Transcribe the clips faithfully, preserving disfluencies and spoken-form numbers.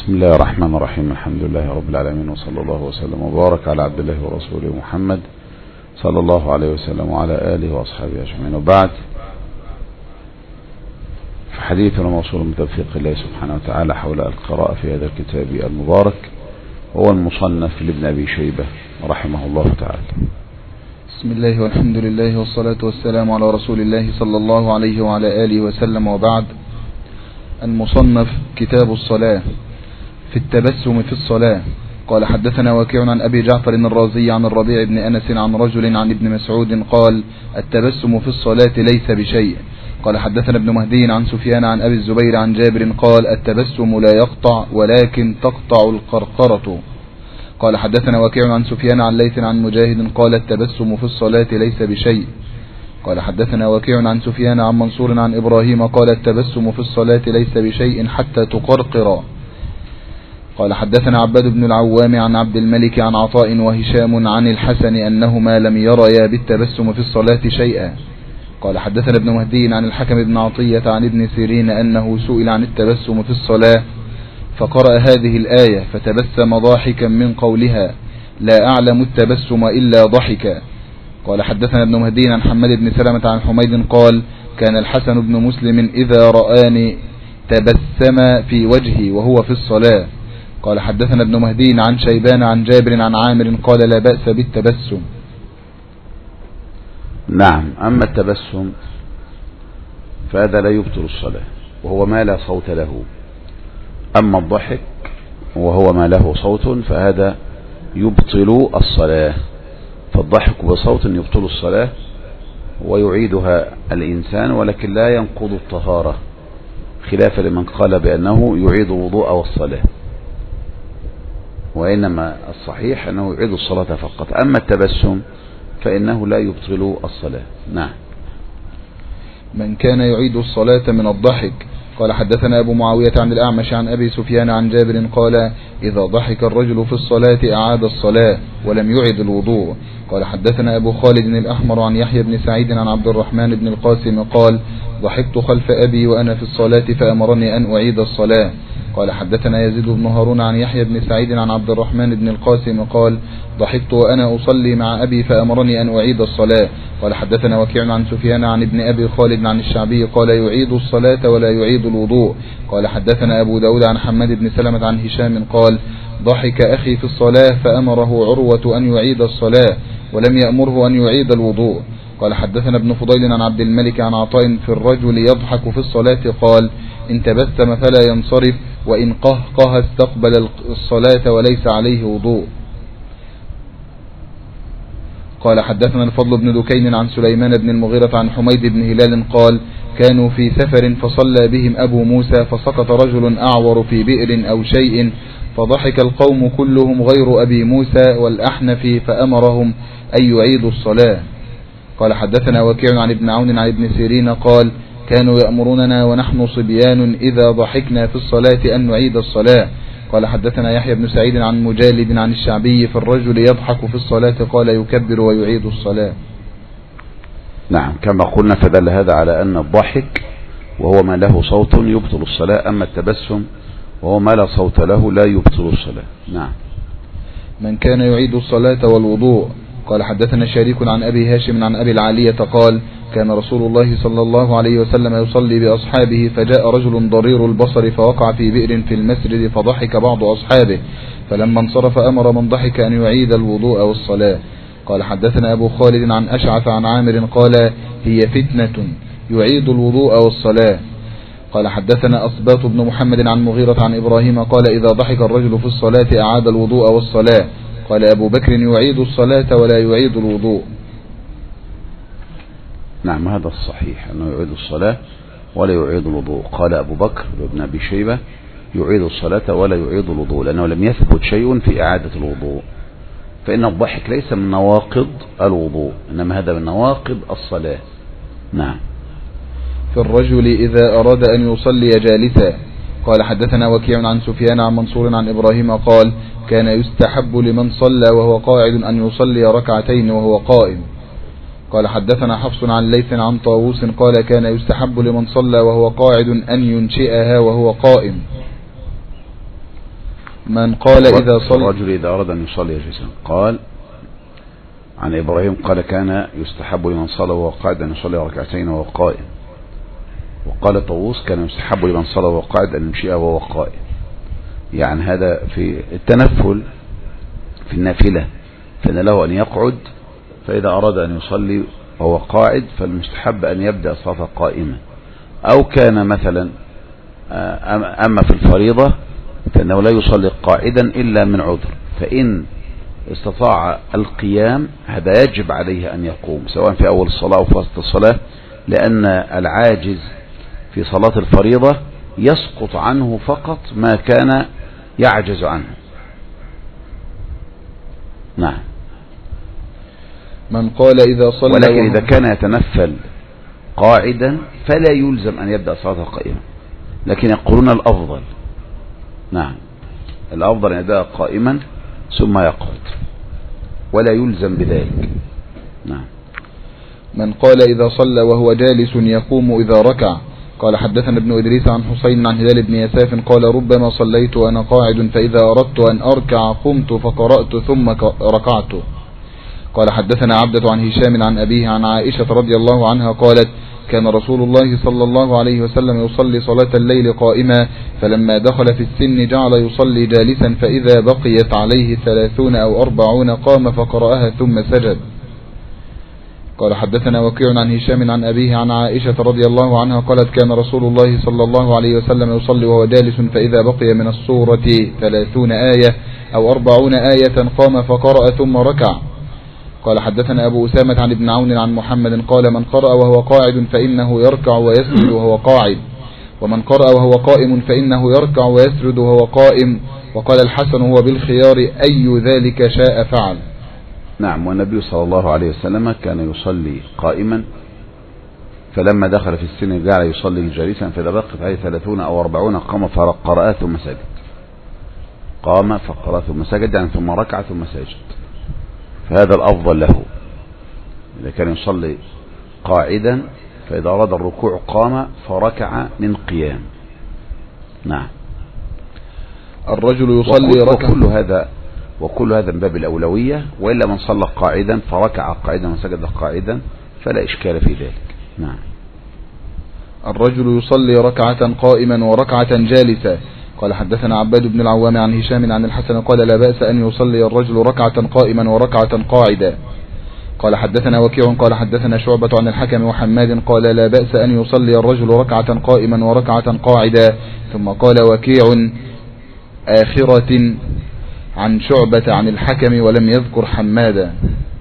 بسم الله الرحمن الرحيم. الحمد لله رب العالمين، وصلى الله وسلم وبارك على عبد الله ورسوله محمد صلى الله عليه وسلم وعلى آله وأصحابه أجمعين. وبعد، فحديثنا موصول بتوفيق الله سبحانه وتعالى حول القراءة في هذا الكتاب المبارك، هو المصنف لابن أبي شيبة رحمه الله تعالى. بسم الله والحمد لله والصلاة والسلام على رسول الله صلى الله عليه وعلى آله وسلم. وبعد، المصنف كتاب الصلاة في التبسم في الصلاة. قال حدثنا وكيع عن أبي جعفر الرازي عن الربيع بن أنس عن رجل عن ابن مسعود قال: التبسم في الصلاة ليس بشيء. قال حدثنا ابن مهدي عن سفيان عن أبي الزبير عن جابر قال: التبسم لا يقطع ولكن تقطع القرقرة. قال حدثنا وكيع عن سفيان عن ليث عن مجاهد قال: التبسم في الصلاة ليس بشيء. قال حدثنا وكيع عن سفيان عن منصور عن إبراهيم قال: التبسم في الصلاة ليس بشيء حتى تقرقر. قال حدثنا عباد بن العوام عن عبد الملك عن عطاء وهشام عن الحسن أنهما لم يريا بالتبسم في الصلاة شيئا. قال حدثنا ابن مهدي عن الحكم بن عطية عن ابن سيرين أنه سئل عن التبسم في الصلاة فقرأ هذه الآية فتبسم ضاحكا من قولها: لا أعلم التبسم إلا ضحكا. قال حدثنا ابن مهدي عن حماد بن سلمة عن حميد قال: كان الحسن بن مسلم إذا رآني تبسم في وجهي وهو في الصلاة. قال حدثنا ابن مهدي عن شيبان عن جابر عن عامر قال: لا بأس بالتبسم. نعم. أما التبسم فهذا لا يبطل الصلاة، وهو ما لا صوت له. أما الضحك وهو ما له صوت فهذا يبطل الصلاة. فالضحك بصوت يبطل الصلاة ويعيدها الإنسان، ولكن لا ينقض الطهارة، خلافا لمن قال بأنه يعيد الوضوء والصلاة، وإنما الصحيح أنه يعيد الصلاة فقط. أما التبسم فإنه لا يبطل الصلاة. نعم. من كان يعيد الصلاة من الضحك. قال حدثنا أبو معاوية عن الأعمش عن أبي سفيان عن جابر قال: إذا ضحك الرجل في الصلاة أعاد الصلاة ولم يعد الوضوء. قال حدثنا أبو خالد الأحمر عن يحيى بن سعيد عن عبد الرحمن بن القاسم قال: ضحكت خلف أبي وأنا في الصلاة فأمرني أن أعيد الصلاة. قال حدثنا يزيد بن هارون عن يحيى بن سعيد عن عبد الرحمن بن القاسم قال: ضحكت وأنا أصلي مع أبي فأمرني أن أعيد الصلاة. قال حدثنا وكيع عن سفيان عن ابن أبي خالد عن الشعبي قال: يعيد الصلاة ولا يعيد الوضوء. قال حدثنا أبو داود عن حماد بن سلمة عن هشام قال: ضحك أخي في الصلاة فأمره عروة أن يعيد الصلاة ولم يأمره أن يعيد الوضوء. قال حدثنا ابن فضيل عن عبد الملك عن عطاء في الرجل يضحك في الصلاة قال: إن تبسم فلا ينصرف، وإن قهقه استقبل الصلاة وليس عليه وضوء. قال حدثنا الفضل بن دكين عن سليمان بن المغيرة عن حميد بن هلال قال: كانوا في سفر فصلى بهم أبو موسى فسقط رجل أعور في بئر أو شيء فضحك القوم كلهم غير أبي موسى والأحنف فأمرهم أن يعيدوا الصلاة. قال حدثنا وكيع عن ابن عون عن ابن سيرين قال: كانوا يأمروننا ونحن صبيان إذا ضحكنا في الصلاة أن نعيد الصلاة. قال حدثنا يحيى بن سعيد عن مجالد عن الشعبي في الرجل يضحك في الصلاة قال: يكبر ويعيد الصلاة. نعم. كما قلنا فدل هذا على أن الضحك وهو ما له صوت يبطل الصلاة، أما التبسم وهو ما لا صوت له لا يبطل الصلاة. نعم. من كان يعيد الصلاة والوضوء. قال حدثنا شريك عن أبي هاشم عن أبي العالية قال: كان رسول الله صلى الله عليه وسلم يصلي بأصحابه فجاء رجل ضرير البصر فوقع في بئر في المسجد فضحك بعض أصحابه، فلما انصرف أمر من ضحك أن يعيد الوضوء والصلاة. قال حدثنا أبو خالد عن أشعث عن عامر قال: هي فتنة يعيد الوضوء والصلاة. قال حدثنا أصباط بن محمد عن مغيرة عن إبراهيم قال: إذا ضحك الرجل في الصلاة أعاد الوضوء والصلاة. قال أبو بكر: يعيد الصلاة ولا يعيد الوضوء. نعم، هذا الصحيح أنه يعيد الصلاة ولا يعيد الوضوء. قال أبو بكر وابن أبي شيبة: يعيد الصلاة ولا يعيد الوضوء، لأنه لم يثبت شيء في إعادة الوضوء، فإن الضحك ليس من نواقض الوضوء، إنما هذا من نواقض الصلاة. نعم. في الرجل إذا أراد أن يصلي جالسا. قال حدثنا وكيع عن سفيان عن منصور عن إبراهيم قال: كان يستحب لمن صلى وهو قاعد أن يصلي ركعتين وهو قائم. قال حدثنا حفص عن ليث عن طاووس قال: كان يستحب لمن صلى وهو قاعد أن ينشئها وهو قائم. من قال إذا صلى الرجل إذا أراد أن يصلي جالسا. قال عن إبراهيم قال كان يستحب لمن صلى وهو قاعد أن يصلي ركعتين وهو قائم. وقال طاووس كان يستحب لمن صلى وهو قاعد أن يمشي وهو قائم. يعني هذا في التنفل في النافلة، فإن له أن يقعد، فإذا أراد أن يصلي وهو قاعد فالمستحب أن يبدأ صلاة قائمة. أو كان مثلا أما في الفريضة فإنه لا يصلي قاعدا إلا من عذر، فإن استطاع القيام هذا يجب عليه أن يقوم سواء في أول الصلاة أو في وسط الصلاة، لأن العاجز في صلاة الفريضة يسقط عنه فقط ما كان يعجز عنه. نعم. من قال إذا صلى ولكن إذا كان يتنفل قاعدا فلا يلزم أن يبدأ صلاة قائمة، لكن يقولون الأفضل. نعم، الأفضل أن يبدأ قائما ثم يقعد، ولا يلزم بذلك. نعم. من قال إذا صلى وهو جالس يقوم إذا ركع. قال حدثنا ابن إدريس عن حسين عن هلال بن يساف قال ربما صليت وأنا قاعد فإذا أردت أن أركع قمت فقرأت ثم ركعت. قال حدثنا عبدة عن هشام عن أبيه عن عائشة رضي الله عنها قالت كان رسول الله صلى الله عليه وسلم يصلي صلاة الليل قائما، فلما دخل في السن جعل يصلي جالسا، فإذا بقيت عليه ثلاثون أو أربعون قام فقرأها ثم سجد. قال حدثنا وكيع عن هشام عن أبيه عن عائشة رضي الله عنها قالت كان رسول الله صلى الله عليه وسلم يصلي وهو جالس، فإذا بقي من السورة ثلاثون آية أو أربعون آية قام فقرأ ثم ركع. قال حدثنا أبو أسامة عن ابن عون عن محمد قال من قرأ وهو قاعد فإنه يركع ويسجد وهو قاعد، ومن قرأ وهو قائم فإنه يركع ويسجد وهو قائم. وقال الحسن هو بالخيار أي ذلك شاء فعل. نعم. والنبي صلى الله عليه وسلم كان يصلي قائما، فلما دخل في السن جعل يصلي جالسا، فإذا بقت عليه ثلاثون أو أربعون قام فقرأ ثم سجد. قام فقرأ ثم سجد يعني ثم ركع ثم سجد، فهذا الأفضل له. إذا كان يصلي قاعدا فإذا أراد الركوع قام فركع من قيام. نعم. الرجل يصلي وكل, ركع وكل هذا وكل هذا من باب الأولوية، وإلا من صلى قاعدا فركع قاعدا وسجد قاعدا فلا إشكال في ذلك. نعم. الرجل يصلي ركعة قائما وركعة جالسة. قال حدثنا عباد بن العوام عن هشام عن الحسن قال لا بأس أن يصلي الرجل ركعة قائما وركعة قاعدا. قال حدثنا وكيع قال حدثنا شعبة عن الحكم وحماد قال لا بأس أن يصلي الرجل ركعة قائما وركعة قاعدا. ثم قال وكيع آخرة عن شعبة عن الحكم ولم يذكر حمادا.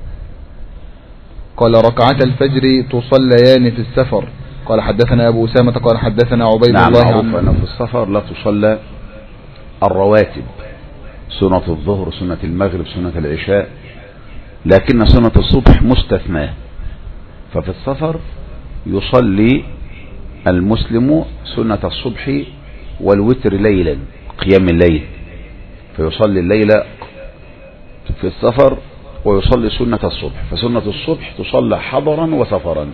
قال ركعة الفجر تصليان في السفر. قال حدثنا أبو أسامة قال حدثنا عبيد نعم الله عن أنه في السفر لا تصلى الرواتب، سنة الظهر سنة المغرب سنة العشاء، لكن سنة الصبح مستثناة. ففي السفر يصلي المسلم سنة الصبح والوتر ليلا قيام الليل، فيصلي الليل في السفر ويصلي سنة الصبح. فسنة الصبح تصلى حضرا وسفرا.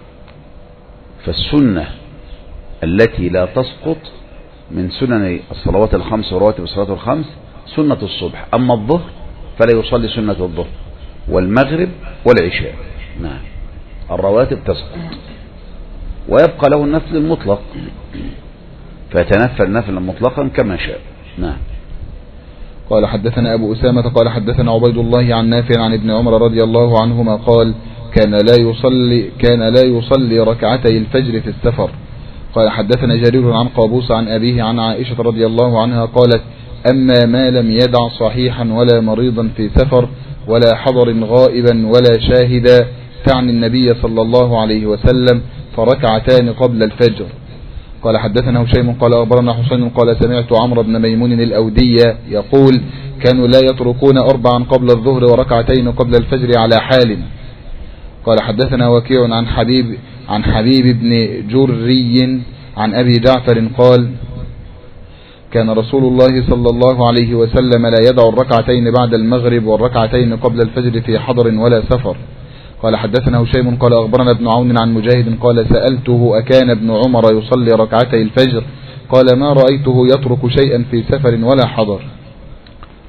فالسنة التي لا تسقط من سنن الصلوات الخمس ورواتب الصلوات الخمس سنة الصبح. أما الظهر فلا يصلي سنة الظهر والمغرب والعشاء. نعم. الرواتب تسقط ويبقى له النفل المطلق، فيتنفل نفلا مطلقا كما شاء. نعم. قال حدثنا أبو أسامة قال حدثنا عبيد الله عن نافع عن ابن عمر رضي الله عنهما قال كان لا يصلي كان لا يصلي ركعتي الفجر في السفر. قال حدثنا جرير عن قابوس عن أبيه عن عائشة رضي الله عنها قالت أما ما لم يدع صحيحا ولا مريضا في سفر ولا حضر غائبا ولا شاهدا تعني النبي صلى الله عليه وسلم فركعتان قبل الفجر. قال حدثنا هشيم قال أخبرنا حسين قال سمعت عمرو بن ميمون الأودية يقول كانوا لا يتركون أربعا قبل الظهر وركعتين قبل الفجر على حال. قال حدثنا وكيع عن حبيب عن حبيب بن جري عن أبي جعفر قال كان رسول الله صلى الله عليه وسلم لا يدع الركعتين بعد المغرب والركعتين قبل الفجر في حضر ولا سفر. قال حدثنا هشيم قال أخبرنا ابن عون عن مجاهد قال سألته أكان ابن عمر يصلي ركعتي الفجر؟ قال ما رأيته يترك شيئا في سفر ولا حضر.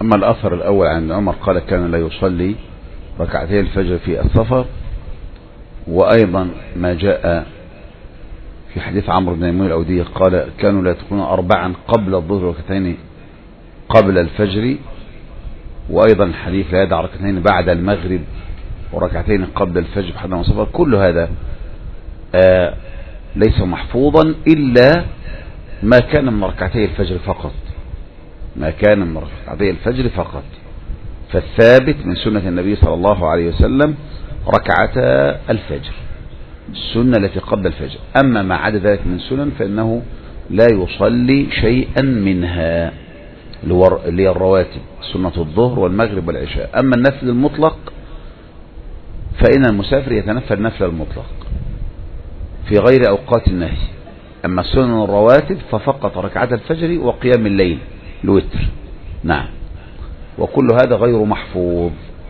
أما الأثر الأول عن عمر قال كان لا يصلي ركعتي الفجر في السفر، وأيضا ما جاء في حديث عمرو بن ميمون الأودي قال كانوا لا يتركون أربعا قبل الظهر وركعتين قبل الفجر، وأيضا حديث لا يدع ركعتين بعد المغرب وركعتين قبل الفجر حتى السفر. كل هذا آه ليس محفوظا إلا ما كان من ركعتي الفجر فقط، ما كان من ركعتي الفجر فقط. فالثابت من سنة النبي صلى الله عليه وسلم ركعتا الفجر، السنة التي قبل الفجر. أما ما عدا ذلك من سنن فإنه لا يصلي شيئا منها، اللي هي الرواتب، سنة الظهر والمغرب والعشاء. أما النفل المطلق فإن المسافر يتنفل نفل المطلق في غير أوقات النهي. أما سنن الرواتب ففقط ركعات الفجر وقيام الليل الوتر. نعم، وكل هذا غير محفوظ.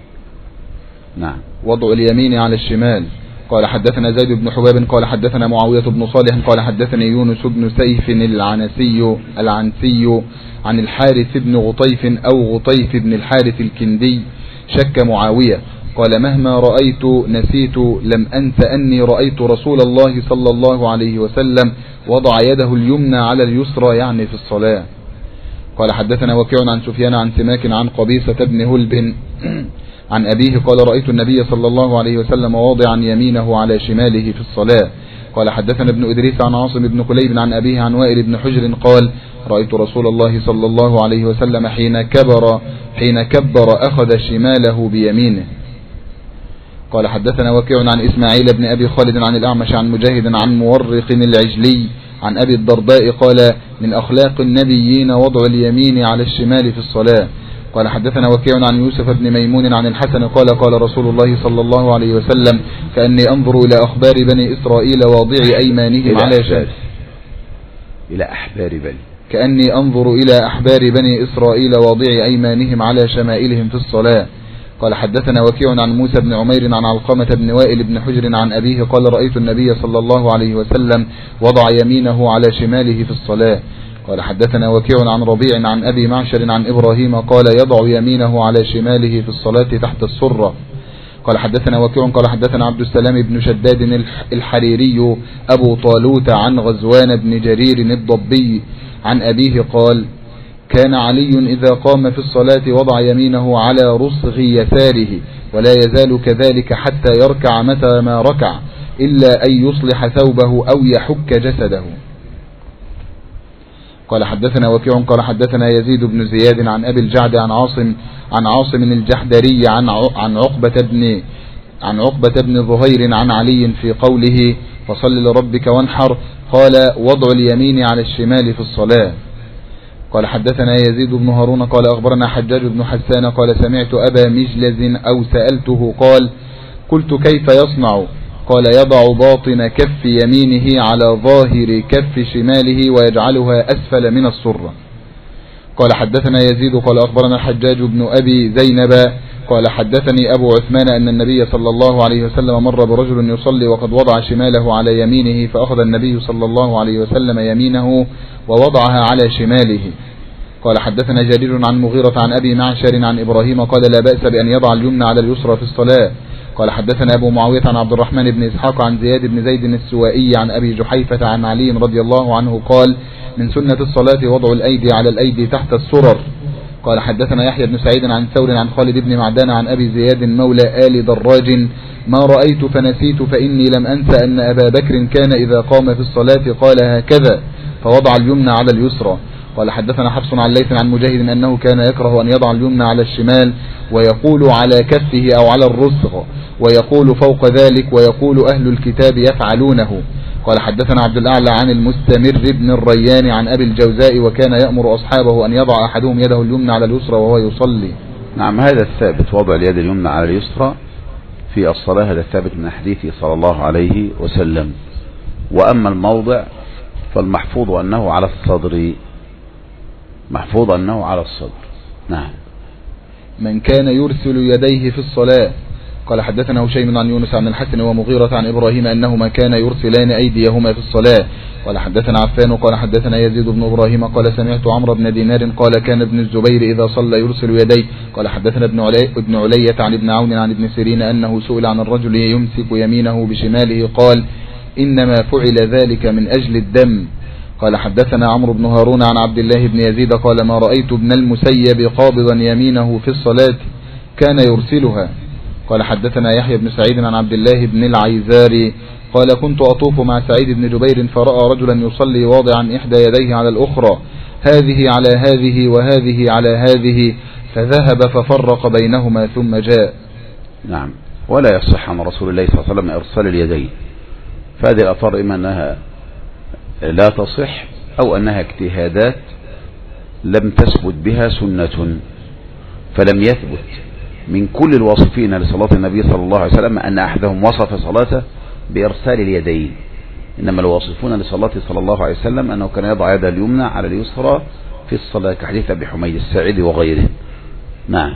نعم. وضع اليمين على الشمال. قال حدثنا زيد بن حباب قال حدثنا معاوية بن صالح قال حدثني يونس بن سيف العنسي العنسي عن الحارث بن غطيف أو غطيف بن الحارث الكندي شك معاوية قال مهما رأيت نسيت لم أنس أني رأيت رسول الله صلى الله عليه وسلم وضع يده اليمنى على اليسرى يعني في الصلاة. قال حدثنا وكيع عن سفيان عن سماك عن قبيصة بن هلب عن أبيه قال رأيت النبي صلى الله عليه وسلم واضعا يمينه على شماله في الصلاة. قال حدثنا ابن إدريس عن عاصم بن قليب عن أبيه عن وائل بن حجر قال رأيت رسول الله صلى الله عليه وسلم حين كبر حين كبر أخذ شماله بيمينه. قال حدثنا وكيع عن إسماعيل بن أبي خالد عن الأعمش عن مجاهد عن مورق العجلي عن أبي الدرداء قال من أخلاق النبيين وضع اليمين على الشمال في الصلاة. قال حدثنا وكيع عن يوسف بن ميمون عن الحسن قال قال رسول الله صلى الله عليه وسلم كأني أنظر إلى أخبار بني إسرائيل واضع أيمانهم على شمال إلى أحبار بني كأني أنظر إلى أحبار بني إسرائيل واضع أيمانهم على شمائلهم في الصلاة. قال حدثنا وكيع عن موسى بن عمير عن علقمة بن وائل بن حجر عن أبيه قال رأيت النبي صلى الله عليه وسلم وضع يمينه على شماله في الصلاة. قال حدثنا وكيع عن ربيع عن أبي معشر عن إبراهيم قال يضع يمينه على شماله في الصلاة تحت السرة. قال حدثنا وكيع قال حدثنا عبد السلام بن شداد الحريري أبو طالوت عن غزوان بن جرير الضبي عن أبيه قال كان علي إذا قام في الصلاة وضع يمينه على رسغ يساره ولا يزال كذلك حتى يركع متى ما ركع إلا أن يصلح ثوبه أو يحك جسده. قال حدثنا وكيع قال حدثنا يزيد بن زياد عن أبي الجعد عن عاصم عن عاصم الجحدري عن عن عقبة بن عن عقبة بن ظهير عن علي في قوله فصل لربك وانحر قال وضع اليمين على الشمال في الصلاة. قال حدثنا يزيد بن هارون قال أخبرنا حجاج بن حسان قال سمعت أبا مجلز أو سألته قال قلت كيف يصنع قال يضع باطن كف يمينه على ظاهر كف شماله ويجعلها أسفل من السرة. قال حدثنا يزيد قال أخبرنا الحجاج بن أبي زينب قال حدثني أبو عثمان أن النبي صلى الله عليه وسلم مر برجل يصلي وقد وضع شماله على يمينه فأخذ النبي صلى الله عليه وسلم يمينه ووضعها على شماله. قال حدثنا جرير عن مغيرة عن أبي معشر عن إبراهيم قال لا بأس بأن يضع اليمنى على اليسرى في الصلاة. قال حدثنا أبو معاوية عن عبد الرحمن بن إسحاق عن زياد بن زيد السوائي عن أبي جحيفة عن علي رضي الله عنه قال من سنة الصلاة وضع الأيدي على الأيدي تحت السرر. قال حدثنا يحيى بن سعيد عن ثور عن خالد بن معدان عن أبي زياد مولى آل دراج ما رأيت فنسيت فإني لم أنس أن أبا بكر كان إذا قام في الصلاة قال هكذا فوضع اليمنى على اليسرى. قال حدثنا حفص عن ليث عن مجاهد أنه كان يكره أن يضع اليمنى على الشمال ويقول على كفه أو على الرسغ ويقول فوق ذلك ويقول أهل الكتاب يفعلونه. قال حدثنا عبد الأعلى عن المستمر بن الريان عن أبي الجوزاء وكان يأمر أصحابه أن يضع أحدهم يده اليمنى على اليسرى وهو يصلي. نعم، هذا الثابت وضع اليد اليمنى على اليسرى في الصلاة، هذا الثابت من حديثه صلى الله عليه وسلم. وأما الموضع فالمحفوظ أنه على الصدر، محفوظ أنه على الصدر. نعم. من كان يرسل يديه في الصلاة. قال حدثنا هشيم عن يونس عن الحسن ومغيرة عن إبراهيم أنهما كان يرسلان أيديهما في الصلاة. قال حدثنا عفان قال حدثنا يزيد بن إبراهيم قال سمعت عمرو بن دينار قال كان ابن الزبير إذا صلى يرسل يديه. قال حدثنا ابن علي ابن علية عن ابن عون عن ابن سيرين أنه سئل عن الرجل يمسك يمينه بشماله قال إنما فعل ذلك من أجل الدم. قال حدثنا عمرو بن هارون عن عبد الله بن يزيد قال ما رأيت ابن المسيب قابضا يمينه في الصلاة كان يرسلها. قال حدثنا يحيى بن سعيد عن عبد الله بن العيزاري قال كنت أطوف مع سعيد بن جبير فرأى رجلا يصلي واضعا إحدى يديه على الأخرى هذه على هذه وهذه على هذه فذهب ففرق بينهما ثم جاء. نعم. ولا يصح عن رسول الله صلى الله عليه وسلم إرسال اليدين، فهذه الأثار إما أنها لا تصح أو أنها اجتهادات لم تثبت بها سنة، فلم يثبت من كل الواصفين لصلاة النبي صلى الله عليه وسلم أن أحدهم وصف صلاته بإرسال اليدين، إنما الواصفون لصلاة صلى الله عليه وسلم أنه كان يضع يده اليمنى على اليسرى في الصلاة كحديث أبي حميد الساعدي وغيره. نعم.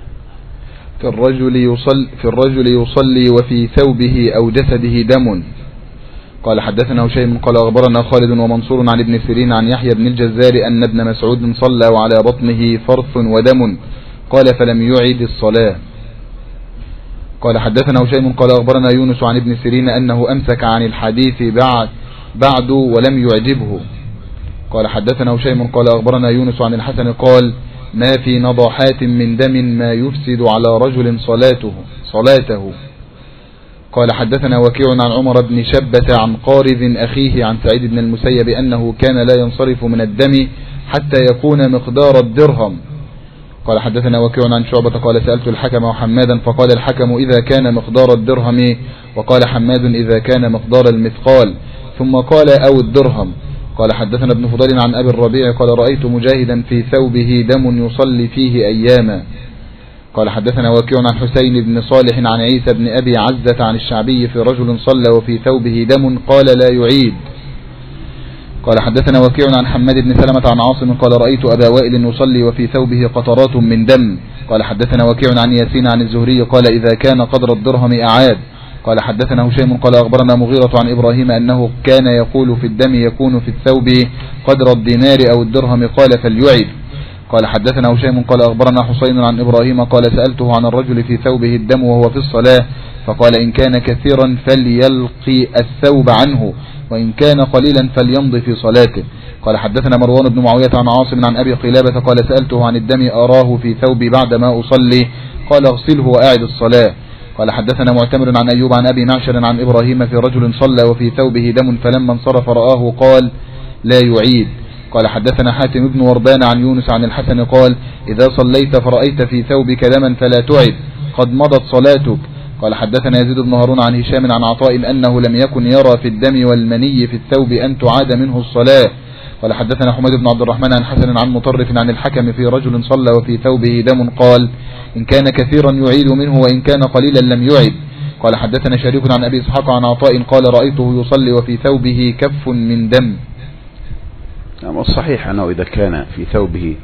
في الرجل يصلي في الرجل يصلي وفي ثوبه أو جسده دم. قال حدثنا هشيم قال أخبرنا خالد ومنصور عن ابن سيرين عن يحيى بن الجزار أن ابن مسعود صلى وعلى بطنه فرث ودم قال فلم يعد الصلاة. قال حدثنا هشيم قال أخبرنا يونس عن ابن سيرين أنه أمسك عن الحديث بعد بعد ولم يعجبه. قال حدثنا هشيم قال أخبرنا يونس عن الحسن قال ما في نضاحات من دم ما يفسد على رجل صلاته صلاته. قال حدثنا وكيع عن عمر بن شبة عن قارذ أخيه عن سعيد بن المسيب أنه كان لا ينصرف من الدم حتى يكون مقدار الدرهم. قال حدثنا وكيع عن شعبة قال سألت الحكم وحمادا فقال الحكم إذا كان مقدار الدرهم وقال حماد إذا كان مقدار المثقال ثم قال أو الدرهم. قال حدثنا ابن فضيل عن أبي الربيع قال رأيت مجاهدا في ثوبه دم يصلي فيه أياما. قال حدثنا وكيع عن حسين بن صالح عن عيسى بن أبي عزة عن الشعبي في رجل صلى وفي ثوبه دم قال لا يعيد. قال حدثنا وكيع عن حماد بن سلمة عن عاصم قال رأيت أبا وائل يصلي وفي ثوبه قطرات من دم. قال حدثنا وكيع عن ياسين عن الزهري قال إذا كان قدر الدرهم أعاد. قال حدثنا هشيم قال أخبرنا مغيرة عن إبراهيم أنه كان يقول في الدم يكون في الثوب قدر الدينار أو الدرهم قال فليعد. قال حدثنا هشيم قال أخبرنا حسين عن إبراهيم قال سألته عن الرجل في ثوبه الدم وهو في الصلاة فقال إن كان كثيرا فليلقي الثوب عنه وإن كان قليلا فليمضي في صلاته. قال حدثنا مروان بن معاوية عن عاصم عن أبي قلابة قال سألته عن الدم أراه في ثوبي بعدما أصلي قال اغسله وأعد الصلاة. قال حدثنا معتمر عن أيوب عن أبي معشر عن إبراهيم في رجل صلى وفي ثوبه دم فلما انصرف رآه قال لا يعيد. قال حدثنا حاتم بن وردان عن يونس عن الحسن قال إذا صليت فرأيت في ثوبك دما فلا تعد قد مضت صلاتك. قال حدثنا يزيد بن هارون عن هشام عن عطاء أنه لم يكن يرى في الدم والمني في الثوب أن تعاد منه الصلاة. قال حدثنا حميد بن عبد الرحمن عن حسن عن مطرف عن الحكم في رجل صلى وفي ثوبه دم قال إن كان كثيرا يعيد منه وإن كان قليلا لم يعد. قال حدثنا شريك عن أبي إسحاق عن عطاء قال رأيته يصلي وفي ثوبه كف من دم. الصحيح أنه إذا كان في ثوبه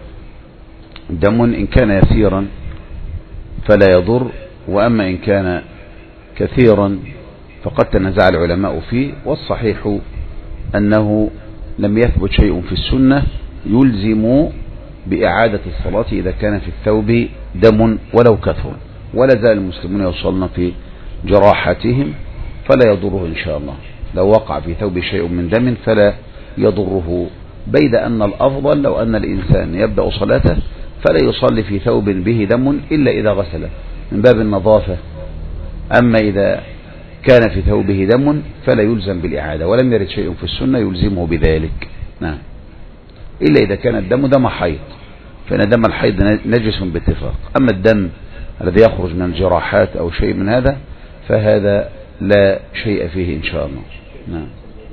دم إن كان يسيرا فلا يضر، وأما إن كان كثيرا فقد تنازع العلماء فيه، والصحيح أنه لم يثبت شيء في السنة يلزم بإعادة الصلاة إذا كان في الثوب دم ولو كثر، ولا زال المسلمون يوصلون في جراحتهم فلا يضره إن شاء الله. لو وقع في ثوب شيء من دم فلا يضره، بيد أن الأفضل لو أن الإنسان يبدأ صلاته فلا يصلي في ثوب به دم إلا إذا غسله من باب النظافة. أما إذا كان في ثوبه دم فلا يلزم بالإعادة، ولم يرد شيء في السنة يلزمه بذلك. نعم، إلا إذا كان الدم دم حيض، فإن دم الحيض نجس باتفاق. أما الدم الذي يخرج من الجراحات أو شيء من هذا فهذا لا شيء فيه إن شاء الله. نعم،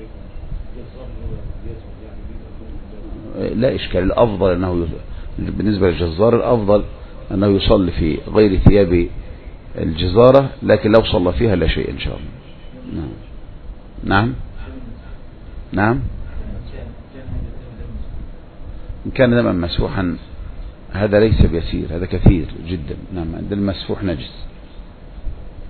لا إشكال. الأفضل أنه بالنسبة للجزار الأفضل أنه يصلي في غير ثياب الجزارة، لكن لو صلى فيها لا شيء إن شاء الله. نعم نعم نعم إن كان دما مسفوحا هذا ليس بيسير، هذا كثير جدا. نعم، عند المسفوح نجس.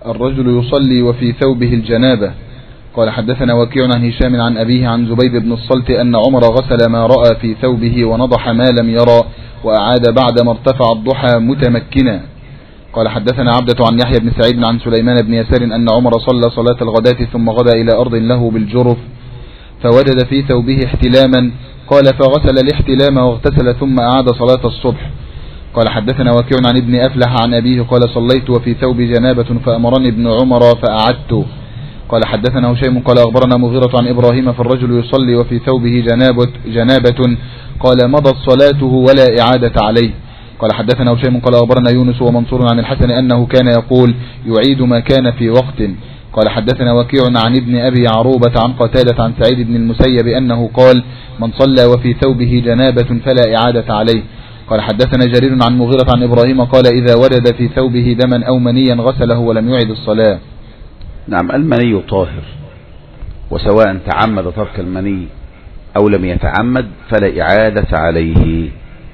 الرجل يصلي وفي ثوبه الجنابة. قال حدثنا وكيع عن هشام عن أبيه عن زبيد بن الصلت أن عمر غسل ما رأى في ثوبه ونضح ما لم يرى وأعاد بعد ما ارتفع الضحى متمكنا. قال حدثنا عبدة عن يحيى بن سعيد عن سليمان بن يسار أن عمر صلى صلاة الغداة ثم غدا إلى أرض له بالجرف فوجد في ثوبه احتلاما، قال فغسل الاحتلام واغتسل ثم أعاد صلاة الصبح. قال حدثنا وكيع عن ابن أفلح عن أبيه قال صليت وفي ثوب جنابة فأمرني ابن عمر فأعدت. قال حدثنا هشيم قال أخبرنا مغيرة عن إبراهيم فالرجل يصلي وفي ثوبه جنابة, جنابة قال مضت صلاته ولا إعادة عليه. قال حدثنا هشيم قال أخبرنا يونس ومنصور عن الحسن أنه كان يقول يعيد ما كان في وقت. قال حدثنا وكيع عن ابن أبي عروبة عن قتادة عن سعيد بن المسيب أنه قال من صلى وفي ثوبه جنابة فلا إعادة عليه. قال حدثنا جرير عن مغيرة عن إبراهيم قال إذا ورد في ثوبه دما أو منيا غسله ولم يعد الصلاة. نعم، المني طاهر، وسواء تعمد ترك المني أو لم يتعمد فلا إعادة عليه.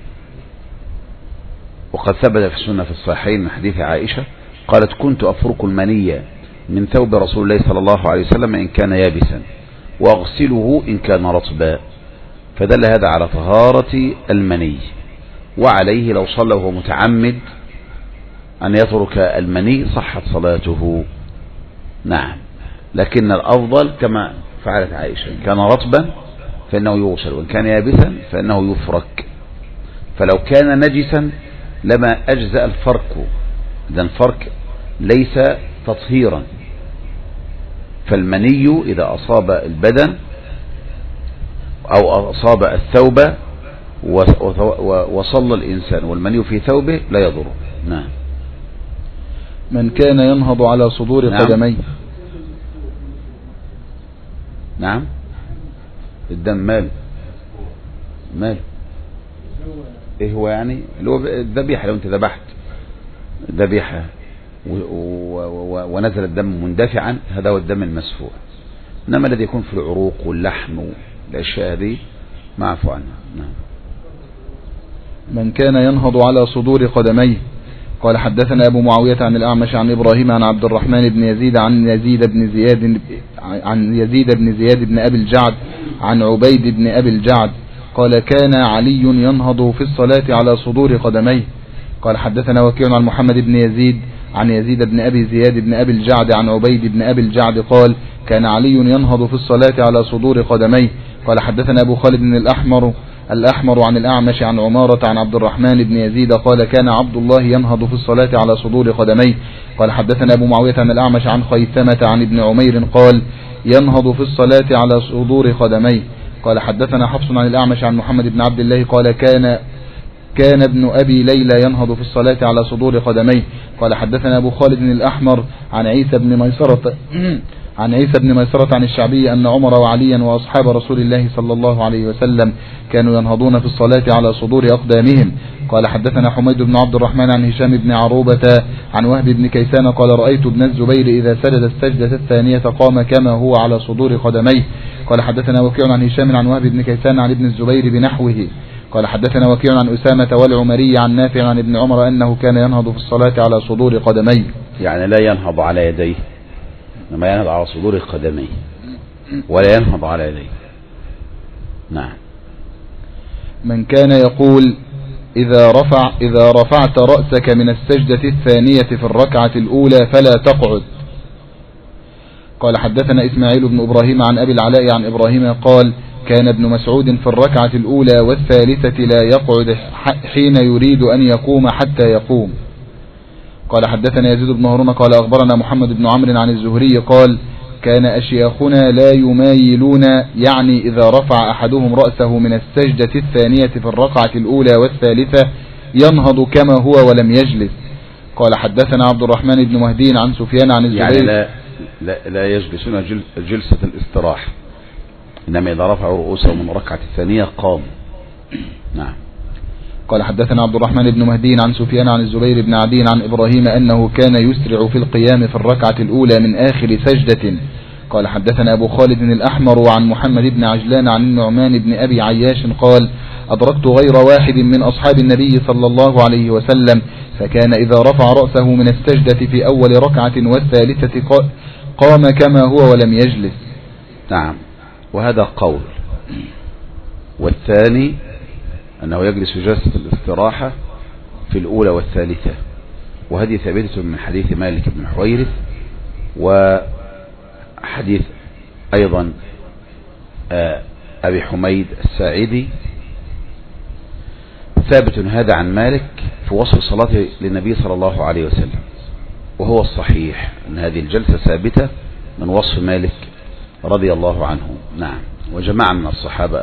وقد ثبت في السنة في الصحيحين من حديث عائشة قالت كنت أفرك المني من ثوب رسول الله صلى الله عليه وسلم إن كان يابسا وأغسله إن كان رطبا، فدل هذا على طهارة المني. وعليه لو صلى وهو متعمد أن يترك المني صحت صلاته. نعم، لكن الأفضل كما فعلت عائشة إن كان رطبا فإنه يغسل وإن كان يابسا فإنه يفرك. فلو كان نجسا لما أجزأ الفرك، إذن الفرك ليس تطهيرا. فالمني إذا أصاب البدن أو أصاب الثوب وصلى الإنسان والمني في ثوبه لا يضر. نعم. من كان ينهض على صدور نعم. قدميه. نعم. الدم مال مال ايه هو يعني اللي هو الذبيحة، لو انت ذبحت ذبيحة ونزل الدم مندفعا هذا هو الدم المسفوح. انما الذي يكون في العروق واللحم والاشياء هذه معفو عنها. نعم. من كان ينهض على صدور قدميه. قال حدثنا أبو معاوية عن الأعمش عن إبراهيم عن عبد الرحمن بن يزيد عن يزيد بن زياد عن يزيد بن زياد بن أبي الجعد عن عبيد بن أبي الجعد قال كان علي ينهض في الصلاة على صدور قدميه. قال حدثنا وكيع عن محمد بن يزيد عن يزيد بن أبي زياد بن أبي الجعد عن عبيد بن أبي الجعد قال كان علي ينهض في الصلاة على صدور قدميه. قال حدثنا أبو خالد بن الأحمر الأحمر عن الأعمش عن عمارة عن عبد الرحمن بن يزيد قال كان عبد الله ينهض في الصلاة على صدور قدميه. قال حدثنا أبو معاوية عن الأعمش عن خيثمة عن ابن عمير قال ينهض في الصلاة على صدور قدميه. قال حدثنا حفص عن الأعمش عن محمد بن عبد الله قال كان كان ابن أبي ليلى ينهض في الصلاة على صدور قدميه. قال حدثنا أبو خالد الأحمر عن عيسى بن ميسرة عن عيسى بن ميسرة عن الشعبي أن عمر وعليا وأصحاب رسول الله صلى الله عليه وسلم كانوا ينهضون في الصلاة على صدور أقدامهم. قال حدثنا حميد بن عبد الرحمن عن هشام بن عروبة عن وهب بن كيسان قال رأيت ابن الزبير إذا سجد السجدة الثانية قام كما هو على صدور قدميه. قال حدثنا وكيع عن هشام عن وهب بن كيسان عن ابن الزبير بنحوه. قال حدثنا وكيع عن أسامة والعمري عن نافع عن ابن عمر أنه كان ينهض في الصلاة على صدور قدميه، يعني لا ينهض على يديه، إنما ينهض على صدور قدميه ولا ينهض على يديه. نعم. من كان يقول إذا رفع إذا رفعت رأسك من السجدة الثانية في الركعة الأولى فلا تقعد. قال حدثنا إسماعيل بن إبراهيم عن أبي العلاء عن إبراهيم قال كان ابن مسعود في الركعة الأولى والثالثة لا يقعد حين يريد أن يقوم حتى يقوم. قال حدثنا يزيد بن هارون قال أخبرنا محمد بن عمرو عن الزهري قال كان أشياخنا لا يمايلون، يعني إذا رفع أحدهم رأسه من السجدة الثانية في الركعة الأولى والثالثة ينهض كما هو ولم يجلس. قال حدثنا عبد الرحمن بن مهدي عن سفيان عن الزهري يعني لا, لا, لا يجلسون جلسة الاستراحة، إنما إذا رفعوا رؤوسهم من الركعة الثانية قام. نعم. قال حدثنا عبد الرحمن بن مهدي عن سفيان عن الزبير بن عدي عن إبراهيم أنه كان يسرع في القيام في الركعة الأولى من آخر سجدة. قال حدثنا أبو خالد الأحمر عن محمد بن عجلان عن النعمان بن أبي عياش قال أدركت غير واحد من أصحاب النبي صلى الله عليه وسلم فكان إذا رفع رأسه من السجدة في أول ركعة والثالثة قام كما هو ولم يجلس. نعم، وهذا قول. والثاني أنه يجلس جلسة الاستراحة في الأولى والثالثة، وهذه ثابتة من حديث مالك بن حويرث، وحديث أيضا أبي حميد الساعدي ثابت هذا عن مالك في وصف صلاته للنبي صلى الله عليه وسلم، وهو الصحيح أن هذه الجلسة ثابتة من وصف مالك رضي الله عنه. نعم، وجماعة من الصحابة.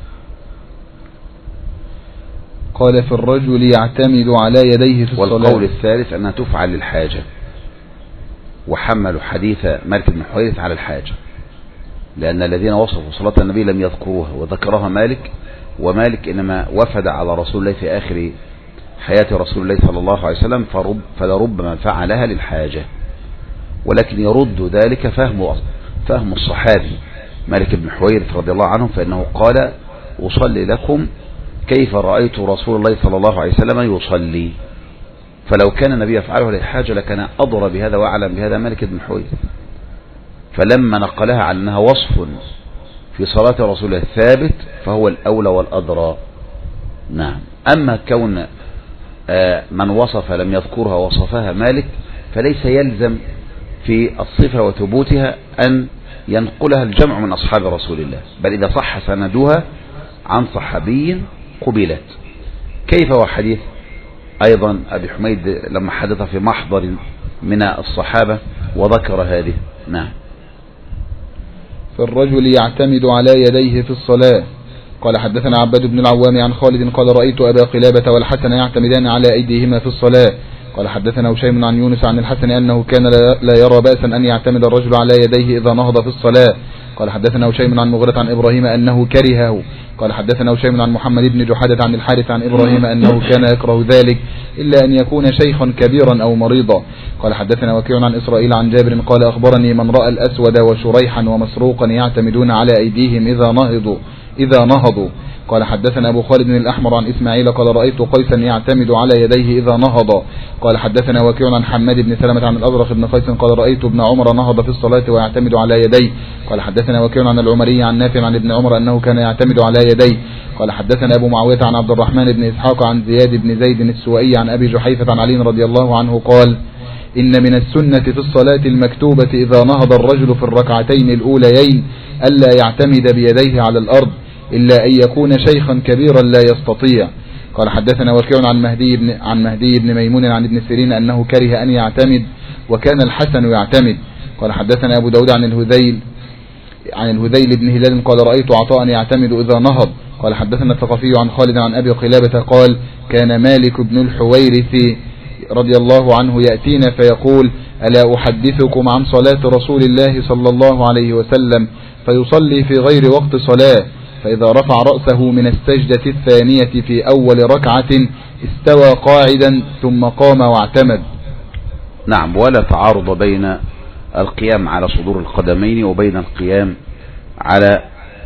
قال في الرجل يعتمد على يديه في الصلاة. والقول الثالث أنها تفعل للحاجة، وحملوا حديث مالك بن حويرث على الحاجة، لأن الذين وصفوا صلاة النبي لم يذكروها وذكرها مالك، ومالك إنما وفد على رسول الله في آخر حياة رسول الله صلى الله عليه وسلم، فرب فلربما فعلها للحاجة، ولكن يرد ذلك فهم فهم الصحابي مالك بن حويرث رضي الله عنه، فإنه قال أصلي لكم كيف رأيت رسول الله صلى الله عليه وسلم يصلي، فلو كان النبي يفعله للحاجة لكان أضرى بهذا وأعلم بهذا مالك بن حويرث، فلما نقلها على أنها وصف في صلاة رسول الله الثابت فهو الأولى والأضرى. نعم، أما كون من وصف لم يذكرها وصفها مالك فليس يلزم في الصفة وثبوتها أن ينقلها الجمع من أصحاب رسول الله، بل إذا صح سندها عن صحابي قبلت. كيف هو حديث أيضا أبي حميد لما حدث في محضر من الصحابة وذكر هذه. نعم. فالرجل يعتمد على يديه في الصلاة. قال حدثنا عباد بن العوام عن خالد قال رأيت أبا قلابة والحسن يعتمدان على أيديهما في الصلاة. قال حدثنا هشيم عن يونس عن الحسن أنه كان لا يرى بأسا أن يعتمد الرجل على يديه إذا نهض في الصلاة. قال حدثنا هشيم عن مغيرة عن إبراهيم أنه كرهه. قال حدثنا هشيم عن محمد بن جحادة عن الحارث عن إبراهيم أنه كان يكره ذلك إلا أن يكون شيخا كبيرا أو مريضا. قال حدثنا وكيع عن إسرائيل عن جابر قال أخبرني من رأى الأسود وشريحا ومسروقا يعتمدون على أيديهم إذا نهضوا إذا نهضوا. قال حدثنا أبو خالد الأحمر عن إسماعيل قال رأيت قيسا يعتمد على يديه إذا نهض. قال حدثنا وكيع عن حماد بن سلمة عن الأزرق بن قيس قال رأيت ابن عمر نهض في الصلاة ويعتمد على يديه. قال حدثنا وكيع عن العمري عن نافع عن ابن عمر أنه كان يعتمد على يديه. قال حدثنا أبو معاوية عن عبد الرحمن بن إسحاق عن زياد بن زيد السوائي عن أبي جحيفة عن علي رضي الله عنه قال إن من السنة في الصلاة المكتوبة إذا نهض الرجل في الركعتين الأوليين ألا يعتمد بيديه على الأرض إلا أن يكون شيخا كبيرا لا يستطيع. قال حدثنا وكيع عن مهدي بن عن مهدي بن ميمون عن ابن سيرين أنه كره أن يعتمد وكان الحسن يعتمد. قال حدثنا أبو داود عن الهذيل عن الهذيل بن هلال قال رأيت عطاء يعتمد إذا نهض. قال حدثنا الثقفي عن خالد عن أبي قلابة قال كان مالك بن الحويرث رضي الله عنه يأتينا فيقول ألا أحدثكم عن صلاة رسول الله صلى الله عليه وسلم فيصلي في غير وقت صلاة فإذا رفع رأسه من السجدة الثانية في أول ركعة استوى قاعدا ثم قام واعتمد. نعم، ولا تعارض بين القيام على صدور القدمين وبين القيام على